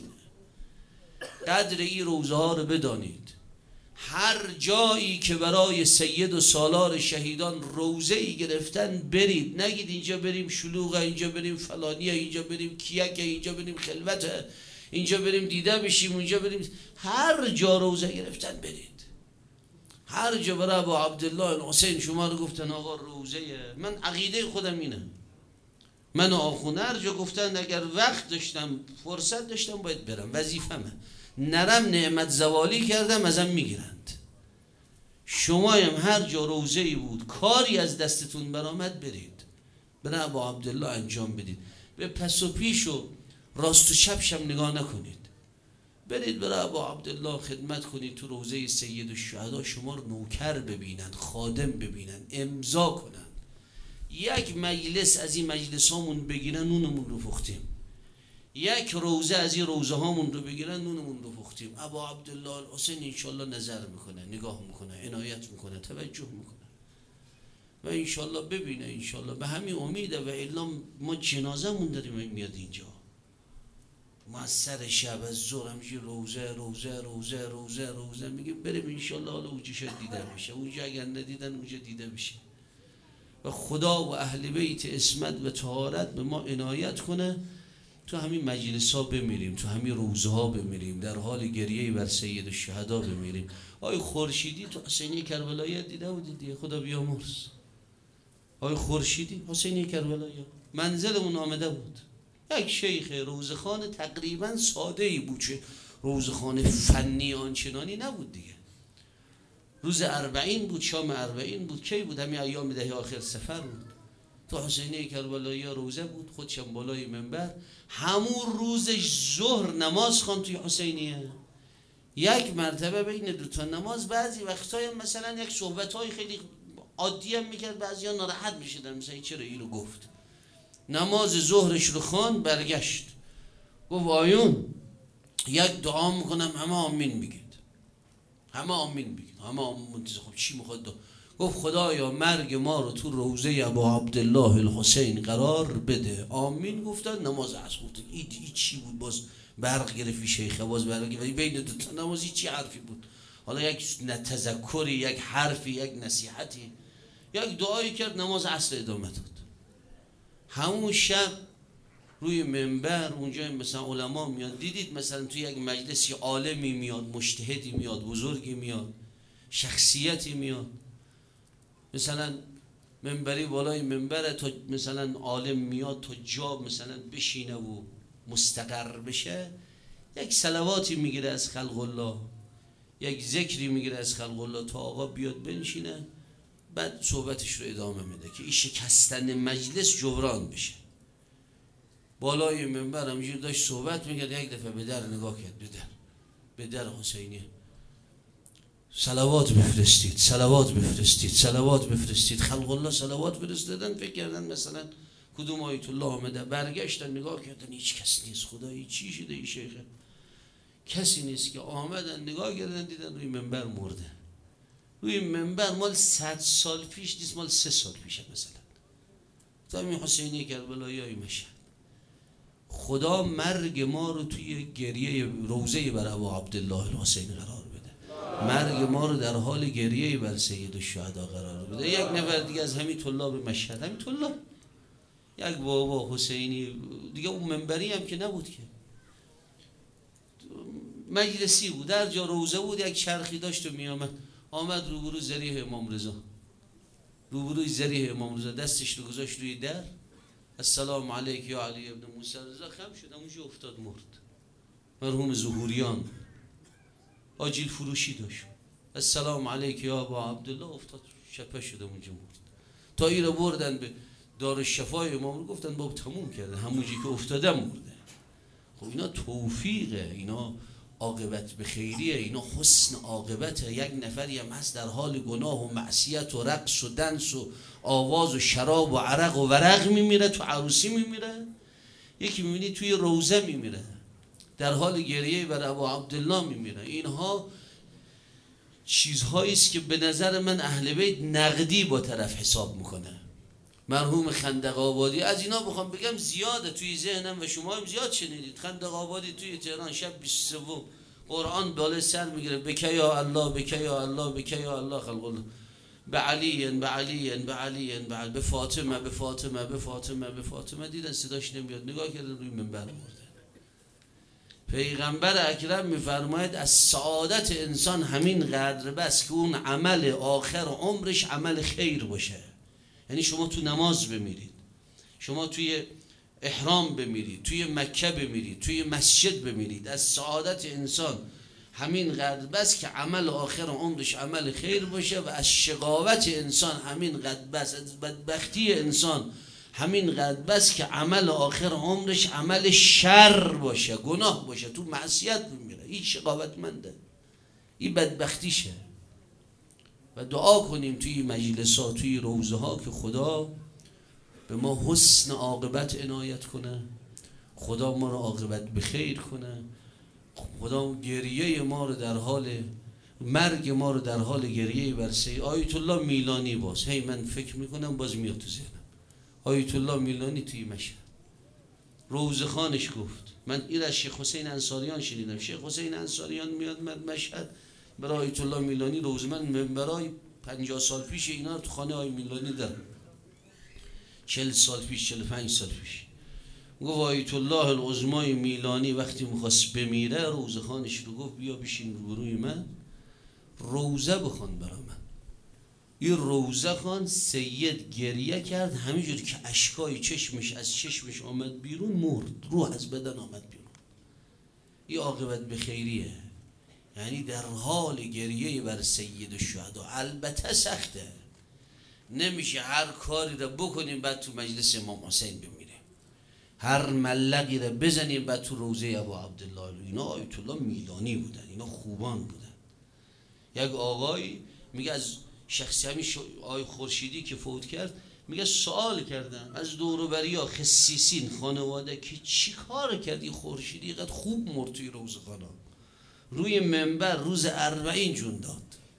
قدر این روزه ها رو بدانید. هر جایی که برای سید و سالار شهیدان روزه‌ای گرفتن برید، نگید اینجا بریم شلوغه، اینجا بریم فلانیه، اینجا بریم کیکه، اینجا بریم خلوته، اینجا بریم دیده بشیم، اونجا بریم. هر جا روزه گرفتن برید. هر جا برای ابو عبدالله الحسین شما رو گفتن آقا روزه، من عقیده خودم اینه، من آخونه هر جا گفتن اگر وقت داشتم فرصت داشتم باید برم، وظیفمه، نرم نعمت زوالی کردم ازم میگیرند. شما هم هر جا روزه‌ای بود کاری از دستتون برآمد برید، برای ابو عبدالله انجام بدید. به پس و پیش و راست و چپش هم نگاه نکنید، برید برای ابو عبدالله خدمت کنید. تو روزه سید الشهدا شما رو نوکر ببینن، خادم ببینن، امضا کنن. یک مجلس از این مجلس هامون بگیرن نونمون رو پختیم، یک روزه از این روزه هامون رو بگیرن نونمون رو پختیم. ابو عبدالله الحسین انشالله نظر میکنه، نگاه میکنه، عنایت میکنه، توجه میکنه و انشالله ببینه. انشالله به همین امیده. و الا ما جنازه مون داریم میاد اینجا، ما از سر شب از ظهر همچین روزه میگیم بریم انشالله حالا اونجا شاید دیده بشه، اونجا اگر ندیدن اونجا دیده بشه. و خدا و اهل بیت عصمت و طهارت به ما عنایت کنه، تو همین مجلس ها بمیریم، تو همین روزه ها بمیریم، در حال گریه بر سید الشهدا بمیریم. آی خورشیدی تو حسینی کربلایی دیده بودی دیگه، خدا بیامرز. آی خورشیدی حسینی کربلایی منزلمون آمده بود، یک شیخ روزخان تقریبا ساده ای بود، چه روزخان فنی آنچنانی نبود دیگه. روز 40 بود، شام 40 بود، کی بود؟ همین ایام دهه آخر سفر بود. تو حسینی کربلایی روزه بود، خودشم بالای منبر، همون روز ظهر نماز خوان توی حسینیه. یک مرتبه بین دو تا نماز بعضی وقتای مثلا یک صحبت‌های خیلی عادی هم میکرد، بعضیا ناراحت میشدن، مثلا چرا اینو گفت. نماز ظهرش رو خوان، برگشت گفت آیون یک دعا میکنم همه آمین بگید، همه آمین بگید، همه آمین منتظر. خب چی میخواد دعا؟ گفت خدایا مرگ ما رو تو روضه ابا عبدالله الحسین قرار بده. آمین گفتن. نماز عصر گفت این چی بود؟ باز برق گرفتی شیخه، باز برق گرفتی. بین دو تا نمازی چی حرفی بود؟ حالا یک تذکری، یک حرفی، یک نصیحتی، یک دعایی کرد، نماز عصر ادامه داد. همون شب روی منبر اونجا مثلا علما میاد، دیدید مثلا توی یک مجلسی عالمی میاد، مجتهدی میاد، بزرگی میاد، شخصیتی میاد، مثلا منبری بالای منبره، تا مثلا عالم میاد تا جا مثلا بشینه و مستقر بشه، یک صلواتی میگیره از خلق الله، یک ذکری میگیره از خلق الله تا آقا بیاد بنشینه، بعد صحبتش رو ادامه میده که این شکستن مجلس جبران بشه. بالای منبر همینجور داشت صحبت میکرد، یک دفعه به در نگاه کرد، به در حسینیه، صلوات بفرستید، صلوات بفرستید، صلوات بفرستید. خلق الله صلوات فرستادن، فکر کردن مثلا کدوم آیت الله آمده. برگشتن نگاه کردن، هیچ کس نیست. خدایی چی شده این شیخه؟ کسی نیست. که آمدن نگاه کردن دیدن روی منبر مرده. روی منبر مال 100 سال پیش نیست، مال 3 سال پیشه مثلا. تا این حسینی کربلایی های مشهد. خدا مرگ ما رو توی گریه روضه بر ابا عبدالله الحسین قرار بده، مرگ ما رو در حال گریه بر سید الشهدا قرار بده. یک نفر دیگه از همین طلاب مشهد، همین طلاب، یک بابا حسینی دیگه، اون منبری هم که نبود که، مجلسی بود، در جا روضه بود، یک چرخی داشت و میامد، آمد روبروی ذریح امام رضا، روبروی ذریح امام رضا دستش رو گذاشت روی در، السلام علیک یا علی ابن موسی رضا، خم شد، همونجا افتاد مرد. مرحوم ظهوریان آجیل فروشی داشت، السلام علیک یا ابا عبدالله، افتاد شپه شده اونجا مرد. تا این رو بردن به دارالشفای امام رو، گفتن باب تموم کرده، همونجی که افتاده مرده. خب اینا توفیقه، اینا عاقبت به خیریه، اینا حسن عاقبته. یک نفری هم هست در حال گناه و معصیت و رقص و دنس و آواز و شراب و عرق و ورق میمیره، تو عروسی میمیره. یکی میبینی توی روضه میمیره، در حال گریه بر ابا عبدالله میمیره. اینها چیزهایی است که به نظر من اهل بیت نقدی با طرف حساب میکنه. مرحوم خندق آبادی، از اینا بخوام بگم زیاده توی ذهنم و شما هم زیاد شنیدید. خندق آبادی توی تهران شب 23 قرآن بالای سر میگیره، بکه یا الله، بکه یا الله، بکه یا الله، خلق الله، به علی، به علی، به علی، به فاطمه، به فاطمه، به فاطمه، به فاطمه. دیدن صداش نمیاد، نگاه کردن روی منبر مرده. پیغمبر اکرم میفرماید از سعادت انسان همین قدر بس که اون عمل آخر عمرش عمل خیر باشه. یعنی شما تو نماز بمیرید، شما توی احرام بمیرید، توی مکه بمیرید، توی مسجد بمیرید، از سعادت انسان همین قدر بس که عمل آخر عمرش عمل خیر باشه، و از شقاوت انسان همین قدر بس، از بدبختی انسان همین قدر بس که عمل آخر عمرش عمل شر باشه، گناه باشه، تو معصیت بمیره. این شقاوتمنده، این بدبختیشه. و دعا کنیم توی مجلس ها، توی روضه ها که خدا به ما حسن عاقبت عنایت کنه، خدا ما رو عاقبت به خیر کنه، خدا گریه ما رو در حال مرگ ما رو در حال گریه بر سید آیت الله میلانی. باز هی من فکر میکنم باز میاد تو ذهنم آیت الله میلانی توی مشهد روضه خانش گفت. من این از شیخ حسین انصاریان شنیدم. شیخ حسین انصاریان میاد مشهد برای آیت الله میلانی روزه، من برای 50 سال پیش اینا رو تو خانه آی میلانی دارم. 40 سال پیش 45 سال پیش گفت آیت الله العظمای میلانی وقتی میخواست بمیره روزه خانش رو گفت بیا بشین روبروی من روزه بخوان برا من. این روزه خان سید گریه کرد همینجور که اشکای چشمش از چشمش آمد بیرون مرد، روح از بدن آمد بیرون. این عاقبت به خیریه، یعنی در حال گریه بر سید الشهدا. البته سخته، نمیشه هر کاری را بکنیم بعد تو مجلس امام حسین بمیره، هر ملقی را بزنیم بعد تو روضه ابو عبدالله. اینا آیت الله میلانی بودن، اینا خوبان بودن. یک آقای میگه از شخصی همین آقای خورشیدی که فوت کرد، میگه سوال کردن از دور و بریا خصیصین خانواده که چی کار کردی خورشیدی قد خوب مرد توی روزخانه، روی منبر روز 40 جون داد.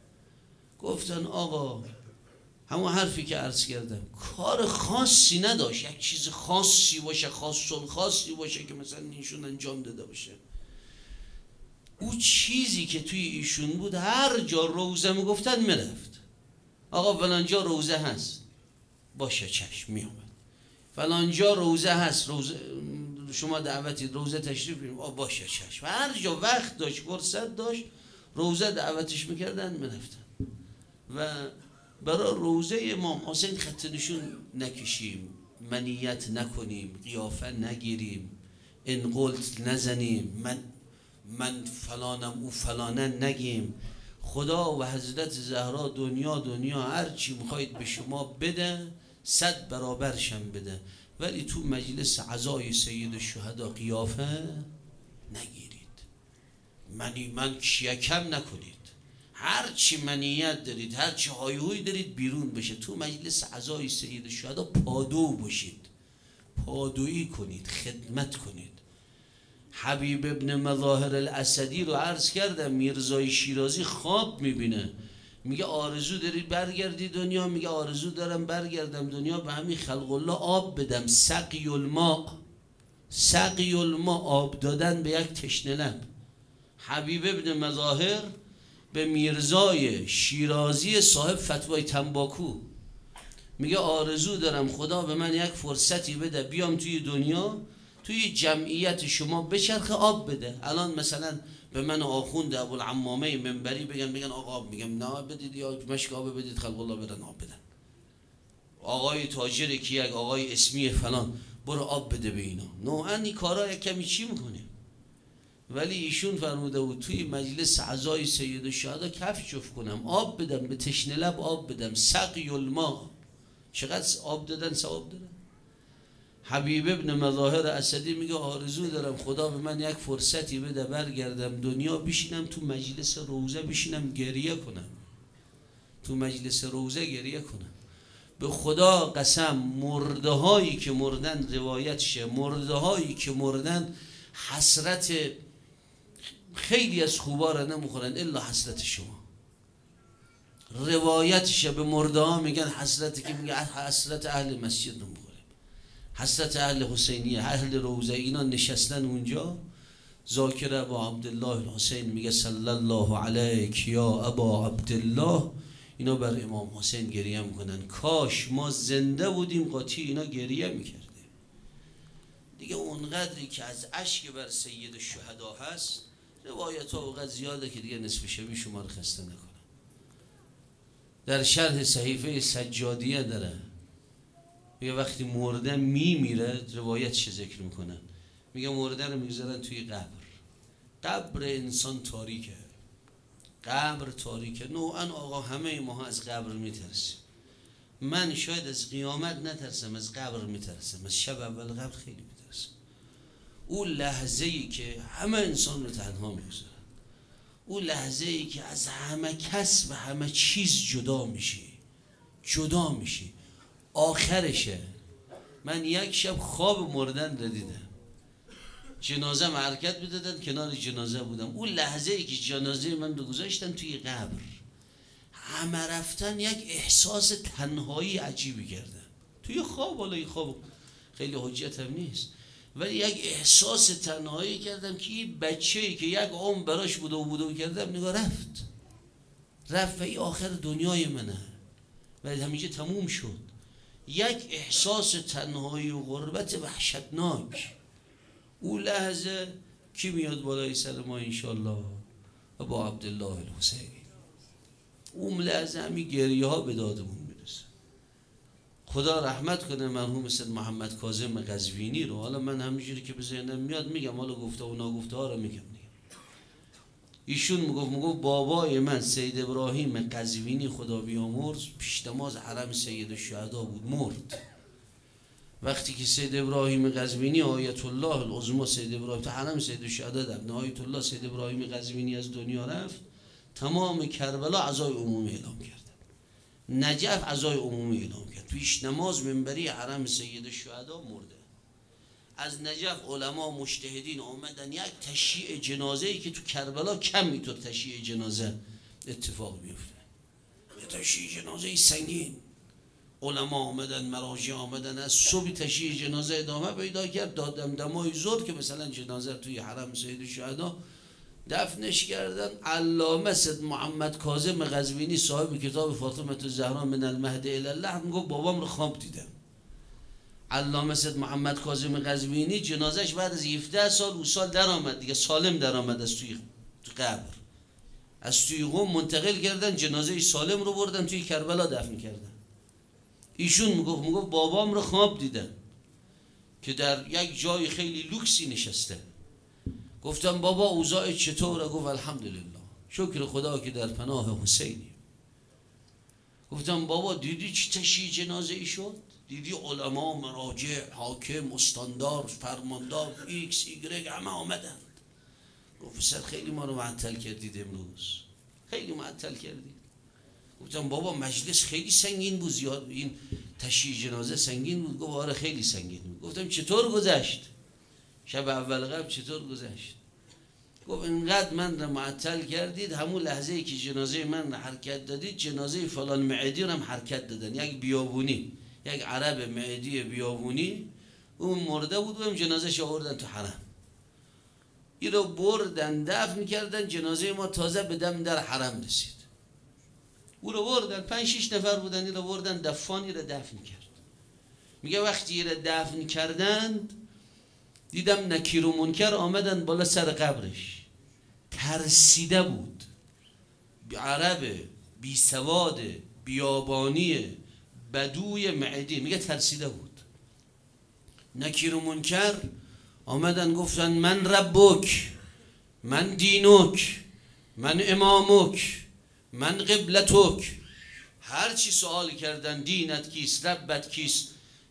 گفتن آقا همون حرفی که عرض کردم، کار خاصی نداشت، یک چیز خاصی باشه، خاصی باشه که مثلا ایشون انجام داده باشه. او چیزی که توی ایشون بود هر جا روزه میگفتن میرفت. آقا فلانجا روزه هست، باشه چشم میامد. فلانجا روزه هست، روزه شما دعوتی روزه تشریف بیاریم، باشه چشم. هر جا وقت داشت فرصت داشت روزه دعوتش میکردن میرفتن. و برای روزه امام حسین خط نشون نکشیم، منیت نکنیم، قیافه نگیریم، انقلت نزنیم، من فلانم او فلانه نگیم. خدا و حضرت زهرا دنیا هر چی میخواید به شما بده 100 برابرشم بده، ولی تو مجلس عزای سید الشهدا قیافه نگیرید، من کم نکنید. هر چی منیت دارید، هر چی هایهوی دارید بیرون بشه. تو مجلس عزای سید الشهدا پادو باشید، پادویی کنید، خدمت کنید. حبیب ابن مظاهر الاسدی رو عرض کردم، میرزای شیرازی خواب میبینه، میگه آرزو دارید برگردی دنیا؟ میگه آرزو دارم برگردم دنیا به همین خلق الله آب بدم. سقی الماء، آب دادن به یک تشنه لب. حبیب ابن مظاهر به میرزای شیرازی صاحب فتوای تنباکو میگه آرزو دارم خدا به من یک فرصتی بده بیام توی دنیا، توی جمعیت شما بچرخه آب بده. الان مثلا به من آخوند ابوالعمامه منبری بگن آقا آب، میگم نه بدید یا مشک آب بدید، خلق الله برن آب بدن. آقای تاجری که یک آقای اسمی فلان برو آب بده به اینا. نوعا این کارا یک کمی چی میکنه؟ ولی ایشون فرموده بود توی مجلس عزای سید الشهدا کف جفت کنم، آب بدم به تشنه لب، آب بدم. سقی الماء، چقدر آب دادن ثواب داره. حبیب ابن مظاهر اسدی میگه آرزو دارم خدا به من یک فرصتی بده برگردم دنیا، بشینم تو مجلس روزه، بشینم گریه کنم، تو مجلس روزه گریه کنم. به خدا قسم مرده هایی که مردن روایت شه، مرده هایی که مردن حسرت خیلی از خوبا را نمیخورن الا حسرت شما. روایت شه به مرده ها میگن حسرتی که میگه حسرت اهل مسجد رو میخوریم، حسرت اهل حسینیه، اهل روزه. اینا نشستن اونجا ذاکر ابا عبدالله الحسین میگه صلی الله علیک یا ابا عبدالله. اینا بر امام حسین گریه میکنن. کاش ما زنده بودیم قاطی اینا گریه میکردیم. دیگه اونقدری که از اشک بر سید الشهدا هست، روایت ها اونقدر زیاده که دیگه نصف شبی شما رو خسته نکنه. در شرح صحیفه سجادیه داره، میگه وقتی مرده میمیره روایت چه ذکر میکنن، میگه مرده رو میگذارن توی قبر انسان تاریکه، قبر تاریکه. نوعا آقا همه ما از قبر میترسیم. من شاید از قیامت نترسم، از قبر میترسم، از شب اول قبر خیلی میترسم. اون لحظه ای که همه انسان رو تنها میگذارن، اون لحظه ای که از همه کس و همه چیز جدا میشی، آخرشه. من یک شب خواب مردن رو دیدم، جنازه حرکت میدادن، کنار جنازه بودم. اون لحظه ای که جنازه من رو گذاشتن توی قبر، همه رفتن، یک احساس تنهایی عجیبی کردن توی خواب. حالا این خواب خیلی حجت هم نیست، ولی یک احساس تنهایی کردم که این بچه‌ای که یک عمر براش بودو کردم نگاه رفت و این آخر دنیای منه و همینجا تموم شد. یک احساس تنهایی و غربت وحشتناک. اون لحظه کی میاد بالای سر ما انشالله؟ ابا عبدالله الحسین. اون لحظه همین گریه ها به دادمون میرسه. خدا رحمت کنه مرحوم سید محمد کاظم قزوینی رو. حالا من همینجوری که به ذهنم میاد میگم، حالا گفته و ناگفته ها رو میگم. ایشون میگفت بابای من سید ابراهیم قزوینی خدا بیامرز پیش نماز حرم سید الشهدا بود، مرد. وقتی که سید ابراهیم قزوینی آیت الله العظما سید ابراهیم تو حرم سید الشهدا در آیت الله سید ابراهیم قزوینی از دنیا رفت، تمام کربلا عزای عمومی اعلام کردن، نجف عزای عمومی اعلام کرد، پیش نماز منبری حرم سید الشهدا مرده. از نجف علما مجتهدین آمدن یک تشییع جنازه ای که تو کربلا کم میتور تشییع جنازه اتفاق میفته، یه تشییع جنازه سنگین. علما آمدن، مراجع آمدن، از صبح تشییع جنازه ادامه پیدا کرد، دادم دمای ظهر که مثلا جنازه توی حرم سید الشهدا دفنش کردن. علامه سید محمد کاظم قزوینی صاحب کتاب فاطمه الزهرا من المهد الی اللحد میگه بابام رو خواب دیدم. علامه سید محمد کاظم قزوینی جنازش بعد از 17 سال اون سال در آمد دیگه، سالم در آمد از توی قبر، از توی قم منتقل کردن، جنازه سالم رو بردن توی کربلا دفن کردن. ایشون میگفت بابام رو خواب دیدم که در یک جای خیلی لوکسی نشسته. گفتم بابا اوضاع چطوره؟ گفت الحمدلله، شکر خدا که در پناه حسینی. گفتم بابا دیدی چی تشییع جنازه ای شد؟ دیدی علما، مراجع، حاکم، استاندار، فرماندار، ایکس ایگرگ همه آمدند. گفت پسر خیلی ما رو معطل کردید امروز، خیلی معطل کردید. گفتم بابا مجلس خیلی سنگین بود، زیاد این تشییع جنازه سنگین بود. گفت آره خیلی سنگین بود. گفتم چطور گذشت؟ شب اول قبل چطور گذشت؟ گفت اینقدر من رو معطل کردید، همون لحظه ای که جنازه من رو حرکت دادید جنازه فلان معدی رو هم حرکت دادن، یک بیابونی، یک عرب معدی بیابونی، اون مرده بود و هم جنازه آوردن تو حرم. این رو بردن دفن کردن، جنازه ما تازه به دم در حرم رسید. او رو بردن، 5-6 نفر بودن، این رو بردن دفانی رو دفن کرد. میگه وقتی رو دفن کردند دیدم نکیر و منکر آمدن بالا سر قبرش، ترسیده بود، عرب بی سواد بیابانی بدوی معدی، میگه ترسیده بود. نکیر و منکر آمدن گفتن من ربک، من دینک، من امامک، من قبلتک. هر چی سوال کردن، دینت کیست، ربت کیست،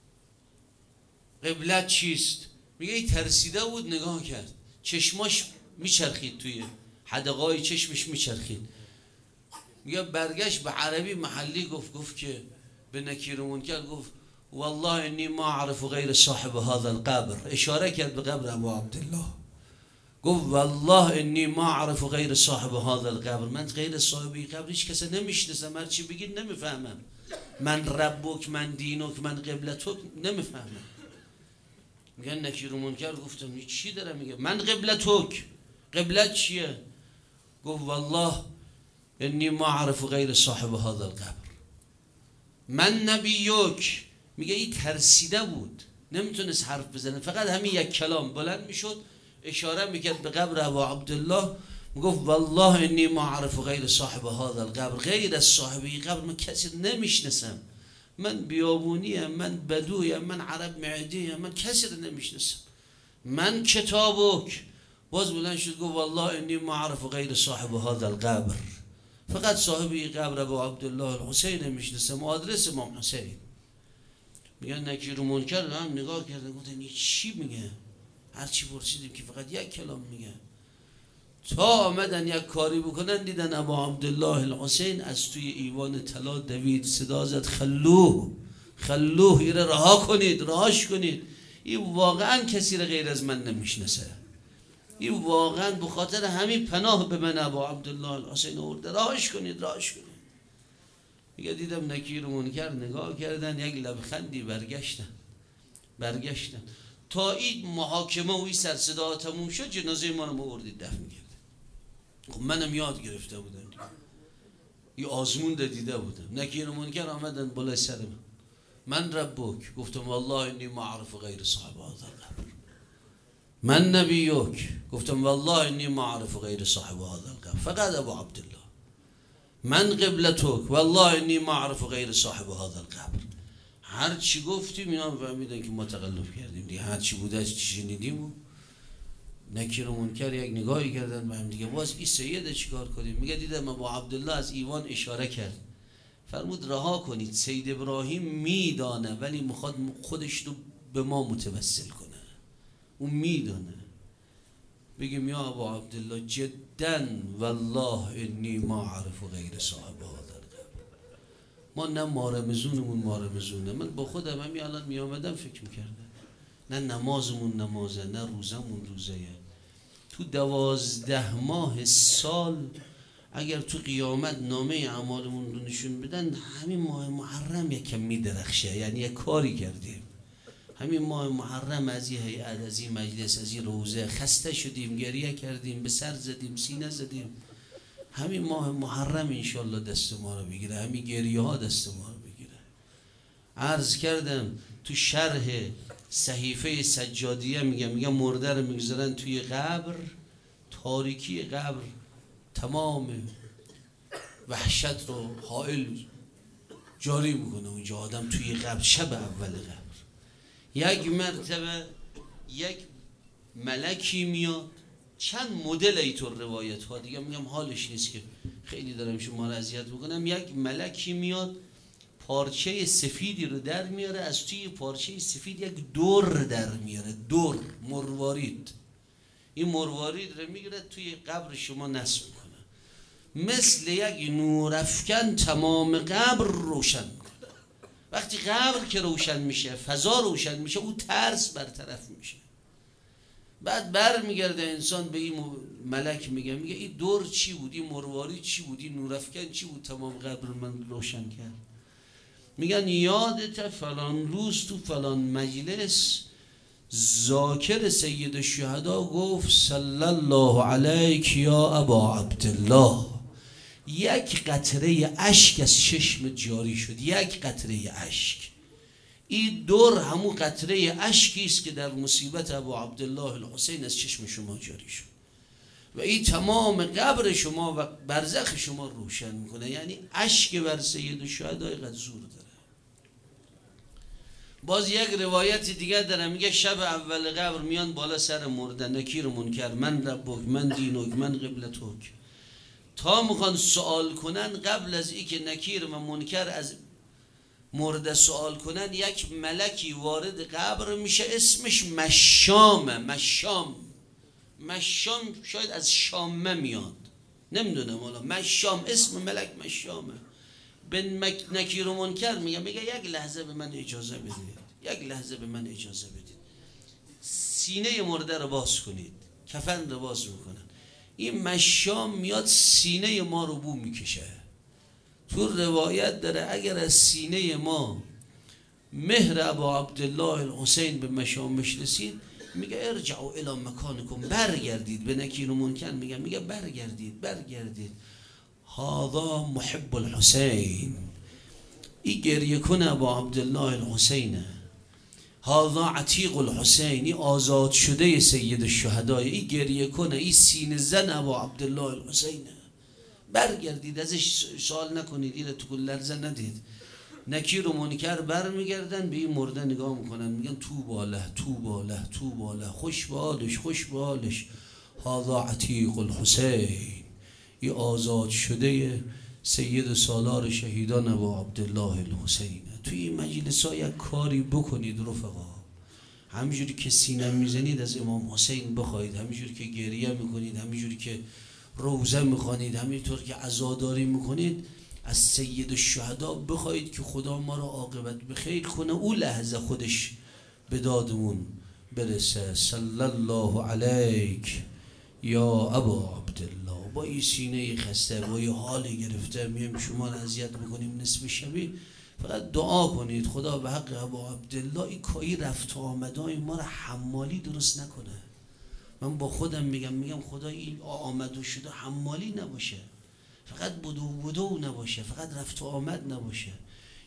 قبلت چیست؟ میگه ای ترسیده بود، نگاه کرد، چشماش میچرخید، توی حدقای چشمش میچرخید. میگه برگشت به عربی محلی گفت که به نکیر و منکر گفت والله انی ما اعرف غیر صاحب هذا القبر، اشاره کرد به قبر ابو عبدالله. گفت والله انی ما اعرف غیر صاحب هذا القبر، من غیر صاحبی قبر هیچ کسی نمیشناسم، هر چی بگید نمیفهمم. من ربک، من دینک، من قبلتک نمیفهمم. میگن نکیر و منکر گفتم چی داره میگه؟ من قبلتک، قبلت چیه؟ گفت والله انی ما اعرف غیر صاحب هذا القبر، من نبیک. میگه این ترسیده بود، نمیتونست حرف بزنه، فقط همین یک کلام بلند میشد اشاره میکرد به قبر ابو عبدالله. میگفت والله انی ما اعرف غیر صاحب هذا القبر، غیر از صاحبی قبر من کسی نمیشناسم، من بیابونیم، من بدویم، من عرب معدیم، من کسی رو نمیشناسم. من کتابک. باز بلند شد گفت والله انی ما اعرف غیر صاحب هذا القبر، فقط صاحبی قبر ابو عبدالله الحسین نمیشناسم، آدرس امام حسین. میگن نکیر و منکر هم نگاه کردن گفتن این چی میگه؟ هرچی پرسیدیم که فقط یک کلام میگه. تا آمدن یک کاری بکنن دیدن ابو عبدالله الحسین از توی ایوان طلا دوید، صدا زد خلوه خلوه، ایره رها کنید، رهاش کنید، این واقعا کسی را غیر از من نمیشناسه، این واقعا به خاطر همین پناه به من ابو عبدالله الحسین آورده، رهاش کنید، رهاش کنید. میگه دیدم نکیر و منکر نگاه کردن، یک لبخندی برگشتن تا این محاکمه و این سر صدا تموم شد، جنازه ما رو آوردید دفن کرد. خب منم یاد گرفته بودم، این آزمون دیده بودم. نکیر و منکر آمدن بالای سر من، من ربک، گفتم والله انی ما اعرف غیر صاحب هذا القبر. من نبیک، گفتم والله انی ما اعرف غیر صاحب هذا القبر. فقط ابو عبدالله. من قبلتک والله انی ما اعرف غیر صاحب هذا القبر. هر چی گفتیم اینا فهمیدن که ما تقلب کردیم دیگه. هر چی بوده چی شنیدیم و نکیر و منکر یک نگاهی کردن به هم دیگه. باز این سیده چیکار کنیم؟ میگه دیدم ابو عبدالله از ایوان اشاره کرد، فرمود رها کنید، سید ابراهیم میدانه ولی میخواد خودش رو به ما متوسل کنه. اون میدانه. بگیم یا ابو عبدالله جدا والله انی ما اعرف غیر صاحب هذا القبر. ما نه مارمزونمون مارمزونه. من با خودم همین الان میامدم فکر میکردم، نه نمازمون نمازه، نه روزمون روزه. تو 12 ماه سال اگر تو قیامت نامه اعمالمون رو نشون بدن، همین ماه محرم یکم میدرخشه، یعنی یک کاری کردیم. همین ماه محرم از این هیئت، از این مجلس، از این روزه خسته شدیم، گریه کردیم، به سر زدیم، سینه زدیم. همین ماه محرم انشالله دست ما رو بگیره، همین گریه ها دست ما رو بگیره. عرض کردم تو شرح صحیفه سجادیه میگم مرده رو میگذارن توی قبر، تاریکی قبر تمام وحشت رو حائل جاری میکنه اونجا. آدم توی قبر شب اول قبر یک مرتبه یک ملکی میاد. چند مدل ایتور روایت ها دیگه، میگم حالش نیست که خیلی دارم شما رو اذیت بکنم. یک ملکی میاد پارچه سفیدی رو در میاره، از توی پارچه سفید یک دور در میاره، دور مروارید. این مروارید رو میگیره توی قبر شما نصب میکنه، مثل یک نورافکن تمام قبر روشن میکنه. وقتی قبر که روشن میشه، فضا روشن میشه، او ترس برطرف میشه. بعد بر میگرده انسان به این ملک میگه این دور چی بود، این مروارید چی بود، این نورافکن چی بود تمام قبر من روشن کرد. میگن یادت فلان روز تو فلان مجلس ذاکر سید الشهدا گفت صلی الله علیک یا ابا عبدالله. یک قطره اشک از چشم جاری شد، یک قطره اشک. این دور همون قطره اشکی است که در مصیبت ابو عبدالله الحسین از چشم شما جاری شد و این تمام قبر شما و برزخ شما روشن میکنه. یعنی اشک بر سید الشهدا قد زور داره. باز یک روایت دیگه داره، میگه شب اول قبر میان بالا سر مرده، نکیر و منکر، من ربک، من دینک، من قبلتک، تا میخوان سوال کنن. قبل از این که نکیر و منکر از مرده سوال کنن، یک ملکی وارد قبر میشه، اسمش مشامه. مشام شاید از شامه میاد، نمیدونم حالا. مشام اسم ملک مشامه. به نکیر و منکر میگه یک لحظه به من اجازه بدید، یک لحظه به من اجازه بدید. سینه مرده رو باز کنید، کفن رو باز میکنن. این مشام میاد سینه ما رو بو میکشه. تو روایت داره اگر از سینه ما مهر ابا عبدالله الحسین به مشامش رسید، میگه ارجعوا الی مکانکم، برگردید. به نکیر و منکر میگه برگردید. هذا محب الحسین، این گریه کنه ابا عبدالله الحسینه. هذا عتیق الحسین، این آزاد شده سید الشهدای، این گریه کنه، این سینه زن ابا عبدالله الحسینه. برگردید، ازش سوال نکنید، این تو کل لرزه ندید. نکیر و منکر بر میگردن به این مرده نگاه میکنن، میگن تو باله، خوش به حالش. هذا عتیق الحسین، این آزاد شده سید سالار شهیدان ابا عبدالله الحسین. توی این مجلس ها یک کاری بکنید رفقا، همینجوری که سینه میزنید از امام حسین بخواید، همینجوری که گریه میکنید، همینجوری که روزه میخوانید، همینطور که عزاداری میکنید، از سید الشهدا بخواید که خدا ما رو عاقبت بخیر کنه. اون لحظه خودش به دادمون برسه. صلی الله علیک یا ابا عبدالله. با این سینه خسته، با این حال گرفته میایم شما رو اذیت میکنیم نصف شبی. فقط دعا کنید خدا به حق ابا عبدالله این کایی رفت و آمدای ما رو حمالی درست نکنه. من با خودم میگم خدا این آمد و شده حمالی نباشه، فقط بدو نباشه، فقط رفت و آمد نباشه.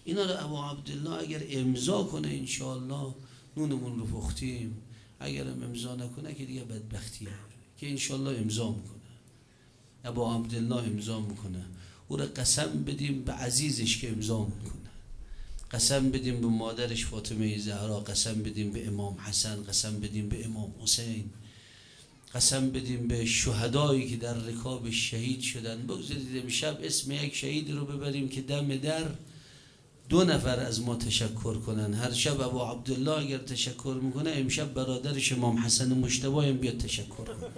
اینا رو ابو عبدالله اگر امضا کنه انشاءالله نونمون رو پختیم، اگر امضا نکنه که دیگه بدبختیه، که انشاءالله امضا میکنه. ابو عبدالله امضا میکنه، او را قسم بدیم به عزیزش که امضا میکنه، قسم بدیم به مادرش فاطمه زهرا، قسم بدیم به امام حسن، قسم بدیم به امام حسین، قسم بدیم به شهدایی که در رکاب شهید شدن. بگذارید امشب اسم یک شهید رو ببریم که دم در 2 نفر از ما تشکر کنن. هر شب ابو عبدالله اگر تشکر میکنه، امشب برادرش امام حسن مجتبی هم بیاد تشکر کنه.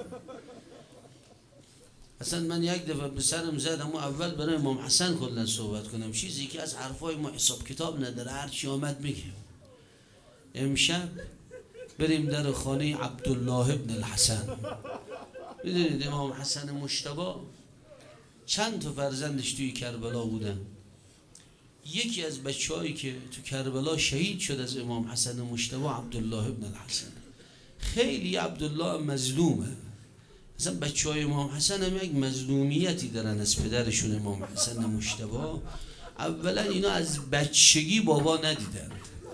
اصلا من یک دفعه به سرم زد، اما اول برای امام حسن کلا صحبت کنم، چیزی که از حرفای ما حساب کتاب نداره، هر چی آمد میگیم. امشب بریم در خانه عبدالله ابن الحسن. میدونید امام حسن مجتبی چند تا فرزندش توی کربلا بودن. یکی از بچه‌هایی که تو کربلا شهید شد از امام حسن مجتبی عبدالله ابن الحسن. خیلی عبدالله مظلومه. مثلا بچه‌های امام حسن هم یک مظلومیتی دارن از پدرشون امام حسن مجتبی. اولا اینا از بچگی بابا ندیدن،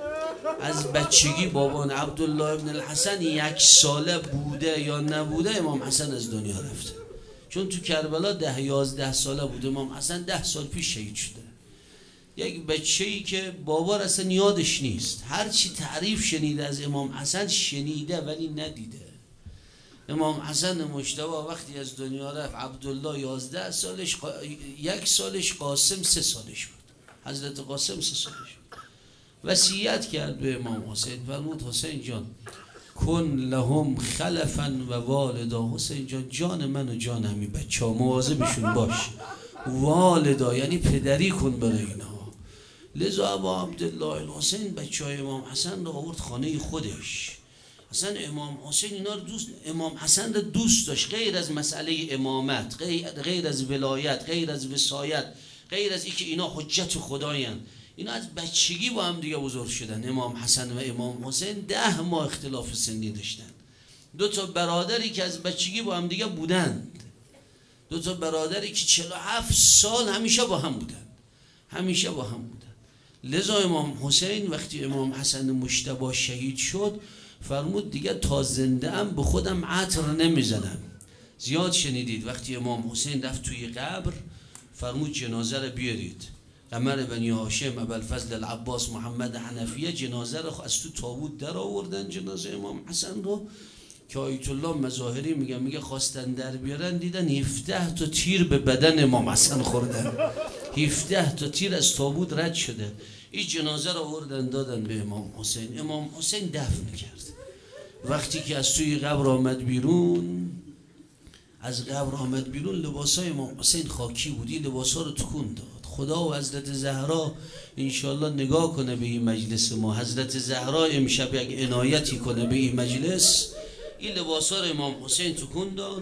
از بچگی بابا عبدالله ابن الحسن 1 ساله بوده یا نبوده امام حسن از دنیا رفته، چون تو کربلا 10-11 ساله بود. امام حسن 10 سال پیش شهید شده. یک بچه‌ای که بابا اصلا یادش نیست، هر چی تعریف شنیده از امام حسن شنیده ولی ندیده. امام حسن مجتبی وقتی از دنیا رفت عبدالله 11 سالش، 1 سالش قاسم 3 سالش بود. حضرت قاسم 3 سالش بود. وصیت کرد به امام حسین، فرمود حسین جان کن لهم خلفا و والدا. حسین جان جان من و جان همین بچه‌ها مواظبشون باش، والدا یعنی پدری کن برای اینا. لذا ابا عبدالله الحسین بچه‌های امام حسن رو آورد خانه خودش. اصلا امام حسین اینا رو امام حسن رو دوست داشت، غیر از مسئله امامت، غیر از ولایت، غیر از وصایت، غیر از اینکه اینا حجت خدایان. اینا از بچگی با هم دیگه بزرگ شدن. امام حسن و امام حسین 10 ماه اختلاف سنی داشتن. 2 تا برادری که از بچگی با هم دیگه بودند، 2 تا برادری که 47 سال همیشه با هم بودن، همیشه با هم بودن. لذا امام حسین وقتی امام حسن مجتبی شهید شد فرمود دیگه تا زنده ام به خودم عطر نمیزنم. زیاد شنیدید وقتی امام حسین رفت توی قبر فرمود جنازه رو بیارید. قمر بنی هاشم ابوالفضل العباس محمد حنفیه جنازه رو از تو تابوت در آوردن، جنازه امام حسن رو، که آیت الله مظاهری میگه خواستن در بیارن دیدن 17 تا تیر به بدن امام حسن خوردن، 17 تا تیر از تابوت رد شده. این جنازه رو آوردن دادن به امام حسین. امام حسین دفن کرد. وقتی که از توی قبر آمد بیرون، از قبر آمد بیرون، لباسای امام حسین خاکی بودی، لباسا رو تکون داد. خدا و حضرت زهرا انشاءالله نگاه کنه به این مجلس ما، حضرت زهرا امشب یک عنایتی کنه به این مجلس. این لباسا رو امام حسین تکون داد،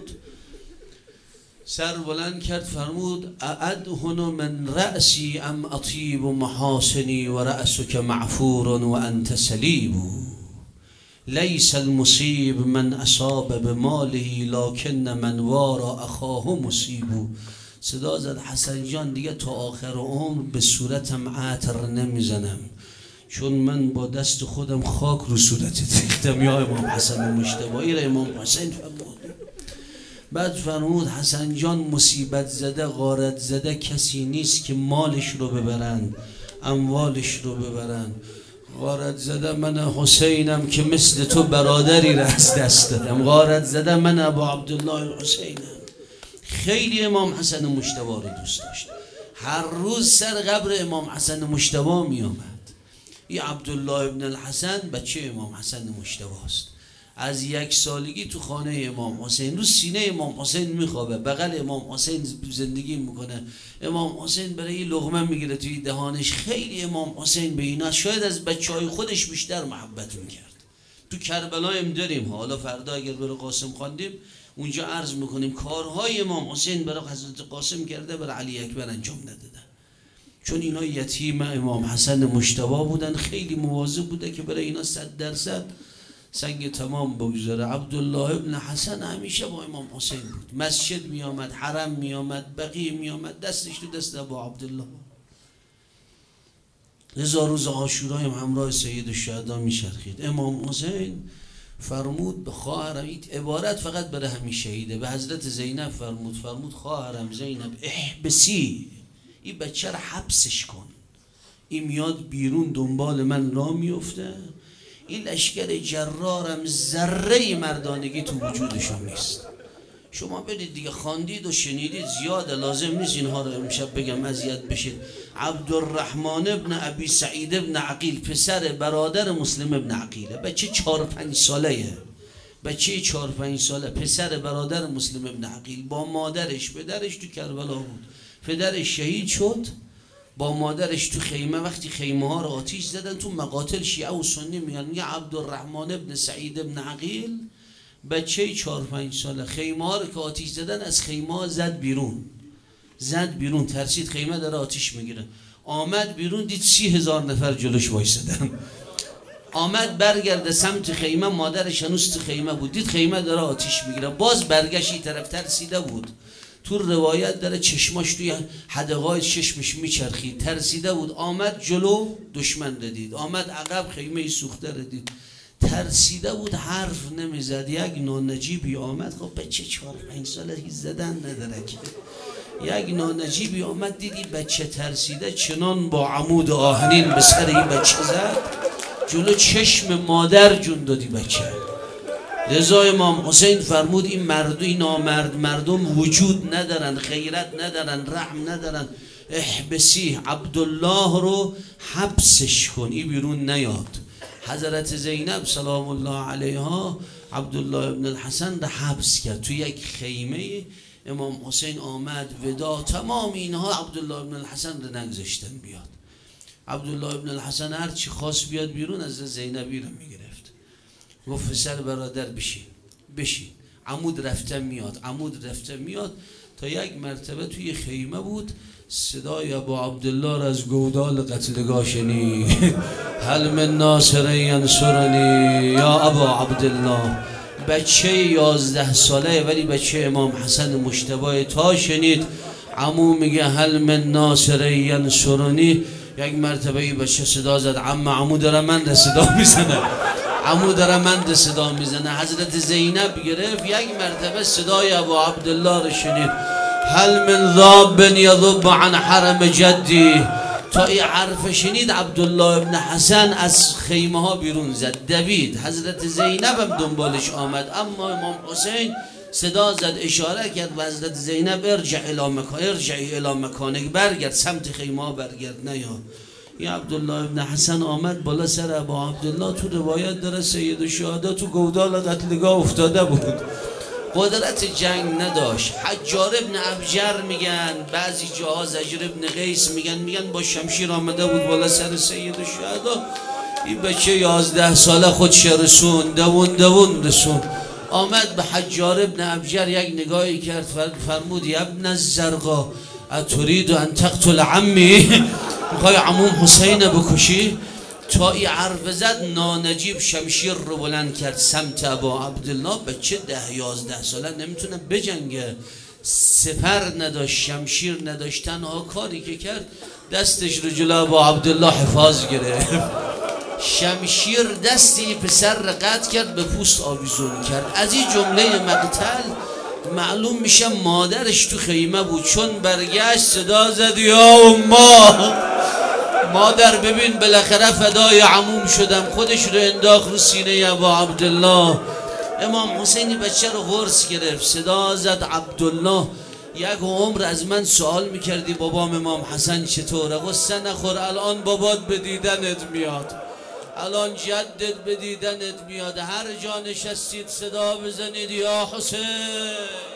سر بلند کرد، فرمود اعدهن من رأسی ام اطیب محاسنی و رأسک معفور و انت سلیب. لیس المصیب من اصاب بماله لکن من وارا اخاه مصیب. صدا زد حسن جان دیگه تا آخر عمر به صورتم عطر نمیزنم، چون من با دست خودم خاک رو صورتت ریختم یا امام حسن مجتبی. را امام حسین فرمود. بعد فرمود حسن جان مصیبت زده غارت زده کسی نیست که مالش رو ببرن، اموالش رو ببرن. غارت زده من حسینم که مثل تو برادری را از دست دادم. غارت زده من ابو عبدالله الحسینم. خیلی امام حسن مجتبی رو دوست داشت. هر روز سر قبر امام حسن مجتبی می آمد. این عبدالله ابن الحسن بچه امام حسن مجتبی است. از 1 سالگی تو خانه امام حسین، رو سینه امام حسین میخوابه، بغل امام حسین زندگی میکنه. امام حسین برای لقمه میگیره توی دهانش. خیلی امام حسین به اینا شاید از بچهای خودش بیشتر محبت میکرد. تو کربلا هم داریم، حالا فردا اگر بره قاسم خواندیم اونجا عرض میکنیم کارهای امام حسین برای حضرت قاسم کرده، برای علی اکبر انجام نداده، چون اینا یتیم امام حسن مجتبی بودن. خیلی مواظب بوده که برای اینا 100% سنگ تمام بگذاره. عبدالله ابن حسن همیشه با امام حسین بود، مسجد می آمد، حرم می آمد، بقیع می آمد، دستش تو دست ابو عبدالله. لذا روز عاشورا هم همراه سید الشهدا میچرخید. امام حسین فرمود به خواهرم، این عبارت فقط برای همین شهیده، به حضرت زینب فرمود خواهرم زینب احبسی، این بچه رو حبسش کن، این میاد بیرون دنبال من راه میفته، این لشکر جرارم ذره مردانگی تو وجودشون نیست. شما برید دیگه، خواندید و شنیدید زیاده، لازم نیست اینها رو امشب بگم اذیت بشید. عبدالرحمن ابن ابی سعید ابن عقیل پسر برادر مسلم ابن عقیله، بچه 4-5 سالهه، بچه 4-5 ساله، پسر برادر مسلم ابن عقیل، با مادرش، پدرش تو کربلا بود، پدرش شهید شد، با مادرش تو خیمه، وقتی خیمه ها رو آتیش زدن تو مقاتل شیعه و سنی میگه عبدالرحمن ابن سعید ابن عقیل بچه 4-5 ساله، خیمه ها رو که آتیش زدن از خیمه ها زد بیرون، ترسید خیمه داره آتیش میگیره، آمد بیرون دید 30,000 نفر جلوش وایسادن، آمد برگرده سمت خیمه، مادرش هنوز تو خیمه بود، دید خیمه داره آتیش میگیره، باز برگشت طرف، ترسیده بود، تو روایت داره چشماش توی حدقای چشمش میچرخید، ترسیده بود، آمد جلو دشمن دید، آمد عقب خیمه سوخته دید، ترسیده بود، حرف نمیزد. یک نانجیبی آمد، خب بچه 4-5 ساله هیچ زدن نداره که، یک نانجیبی آمد دیدی بچه ترسیده، چنان با عمود آهنین به سر این بچه زد، جلو چشم مادر جون دادی بچه. لذا امام حسین فرمود این نامرد مردم وجود ندارن، غیرت ندارن، رحم ندارن، احبسی، عبدالله رو حبسش کن، این بیرون نیاد. حضرت زینب سلام الله علیها عبدالله ابن الحسن رو حبس کرد تو یک خیمه. امام حسین آمد ودا، تمام اینها عبدالله ابن الحسن رو نگذاشتن بیاد. عبدالله ابن الحسن هر چی خواست بیاد بیرون از زینبی رو میگرفت، گفت پسر برادر بشین. عمود رفته میاد تا یک مرتبه توی خیمه بود، صدای ابو عبدالله را از گودال قتلگاه شنید، هل من ناصر ینصرنی یا ابا عبدالله. بچه 11 ساله ولی بچه امام حسن مجتبی، تا شنید عمو میگه هل من ناصر ینصرنی، یک مرتبه بچه صدا زد، عمو داره من صدا میزنه، حضرت زینب گرفت، یک مرتبه صدای ابو عبدالله رو شنید، هل من ذاب یذب عن حرم جدی. تا این حرف شنید عبدالله ابن حسن از خیمه ها بیرون زد، دوید، حضرت زینب هم دنبالش آمد، اما امام حسین صدا زد، اشاره کرد و حضرت زینب ارجعی الی مکانک، برگرد سمت خیمه ها، برگرد نیا. این عبدالله ابن حسن آمد بالا سر ابو عبدالله، تو روایت داره سید الشهدا تو گودال قتلگاه افتاده بود، قدرت جنگ نداشت. حجار ابن ابجر میگن، بعضی جاها زجر ابن قیس میگن با شمشیر آمده بود بالا سر سید الشهدا، این بچه 11 ساله خودش رسون، دوون رسون، آمد به حجار ابن ابجر یک نگاهی کرد، فرمود یا ابن الزرقا اتريد ان تقتل عمی، میخوای عموم حسین بکشی؟ تا این حرف زد نانجیب شمشیر رو بلند کرد سمت ابا عبدالله، بچه 10-11 ساله نمیتونه بجنگه، سپر نداشت، شمشیر نداشت، تنها کاری که کرد دستش رو جلو ابا عبدالله حفاظ گرفت، شمشیر دستی پسر رو قطع کرد، به پوست آویزون کرد. از این جمله مقتل معلوم میشه مادرش تو خیمه بود، چون برگشت صدا زد یا اما، مادر ببین بالاخره فدای عموم شدم، خودش رو انداخت رو سینه ابا عبدالله. امام حسینی بچه رو غرس گرفت، صدا زد عبدالله، یک عمر از من سوال میکردی بابام امام حسن چطوره، غصه نخور، الان بابات به دیدنت میاد، الان جدت به دیدنت میاد، هر جا نشستید صدا بزنید یا حسین.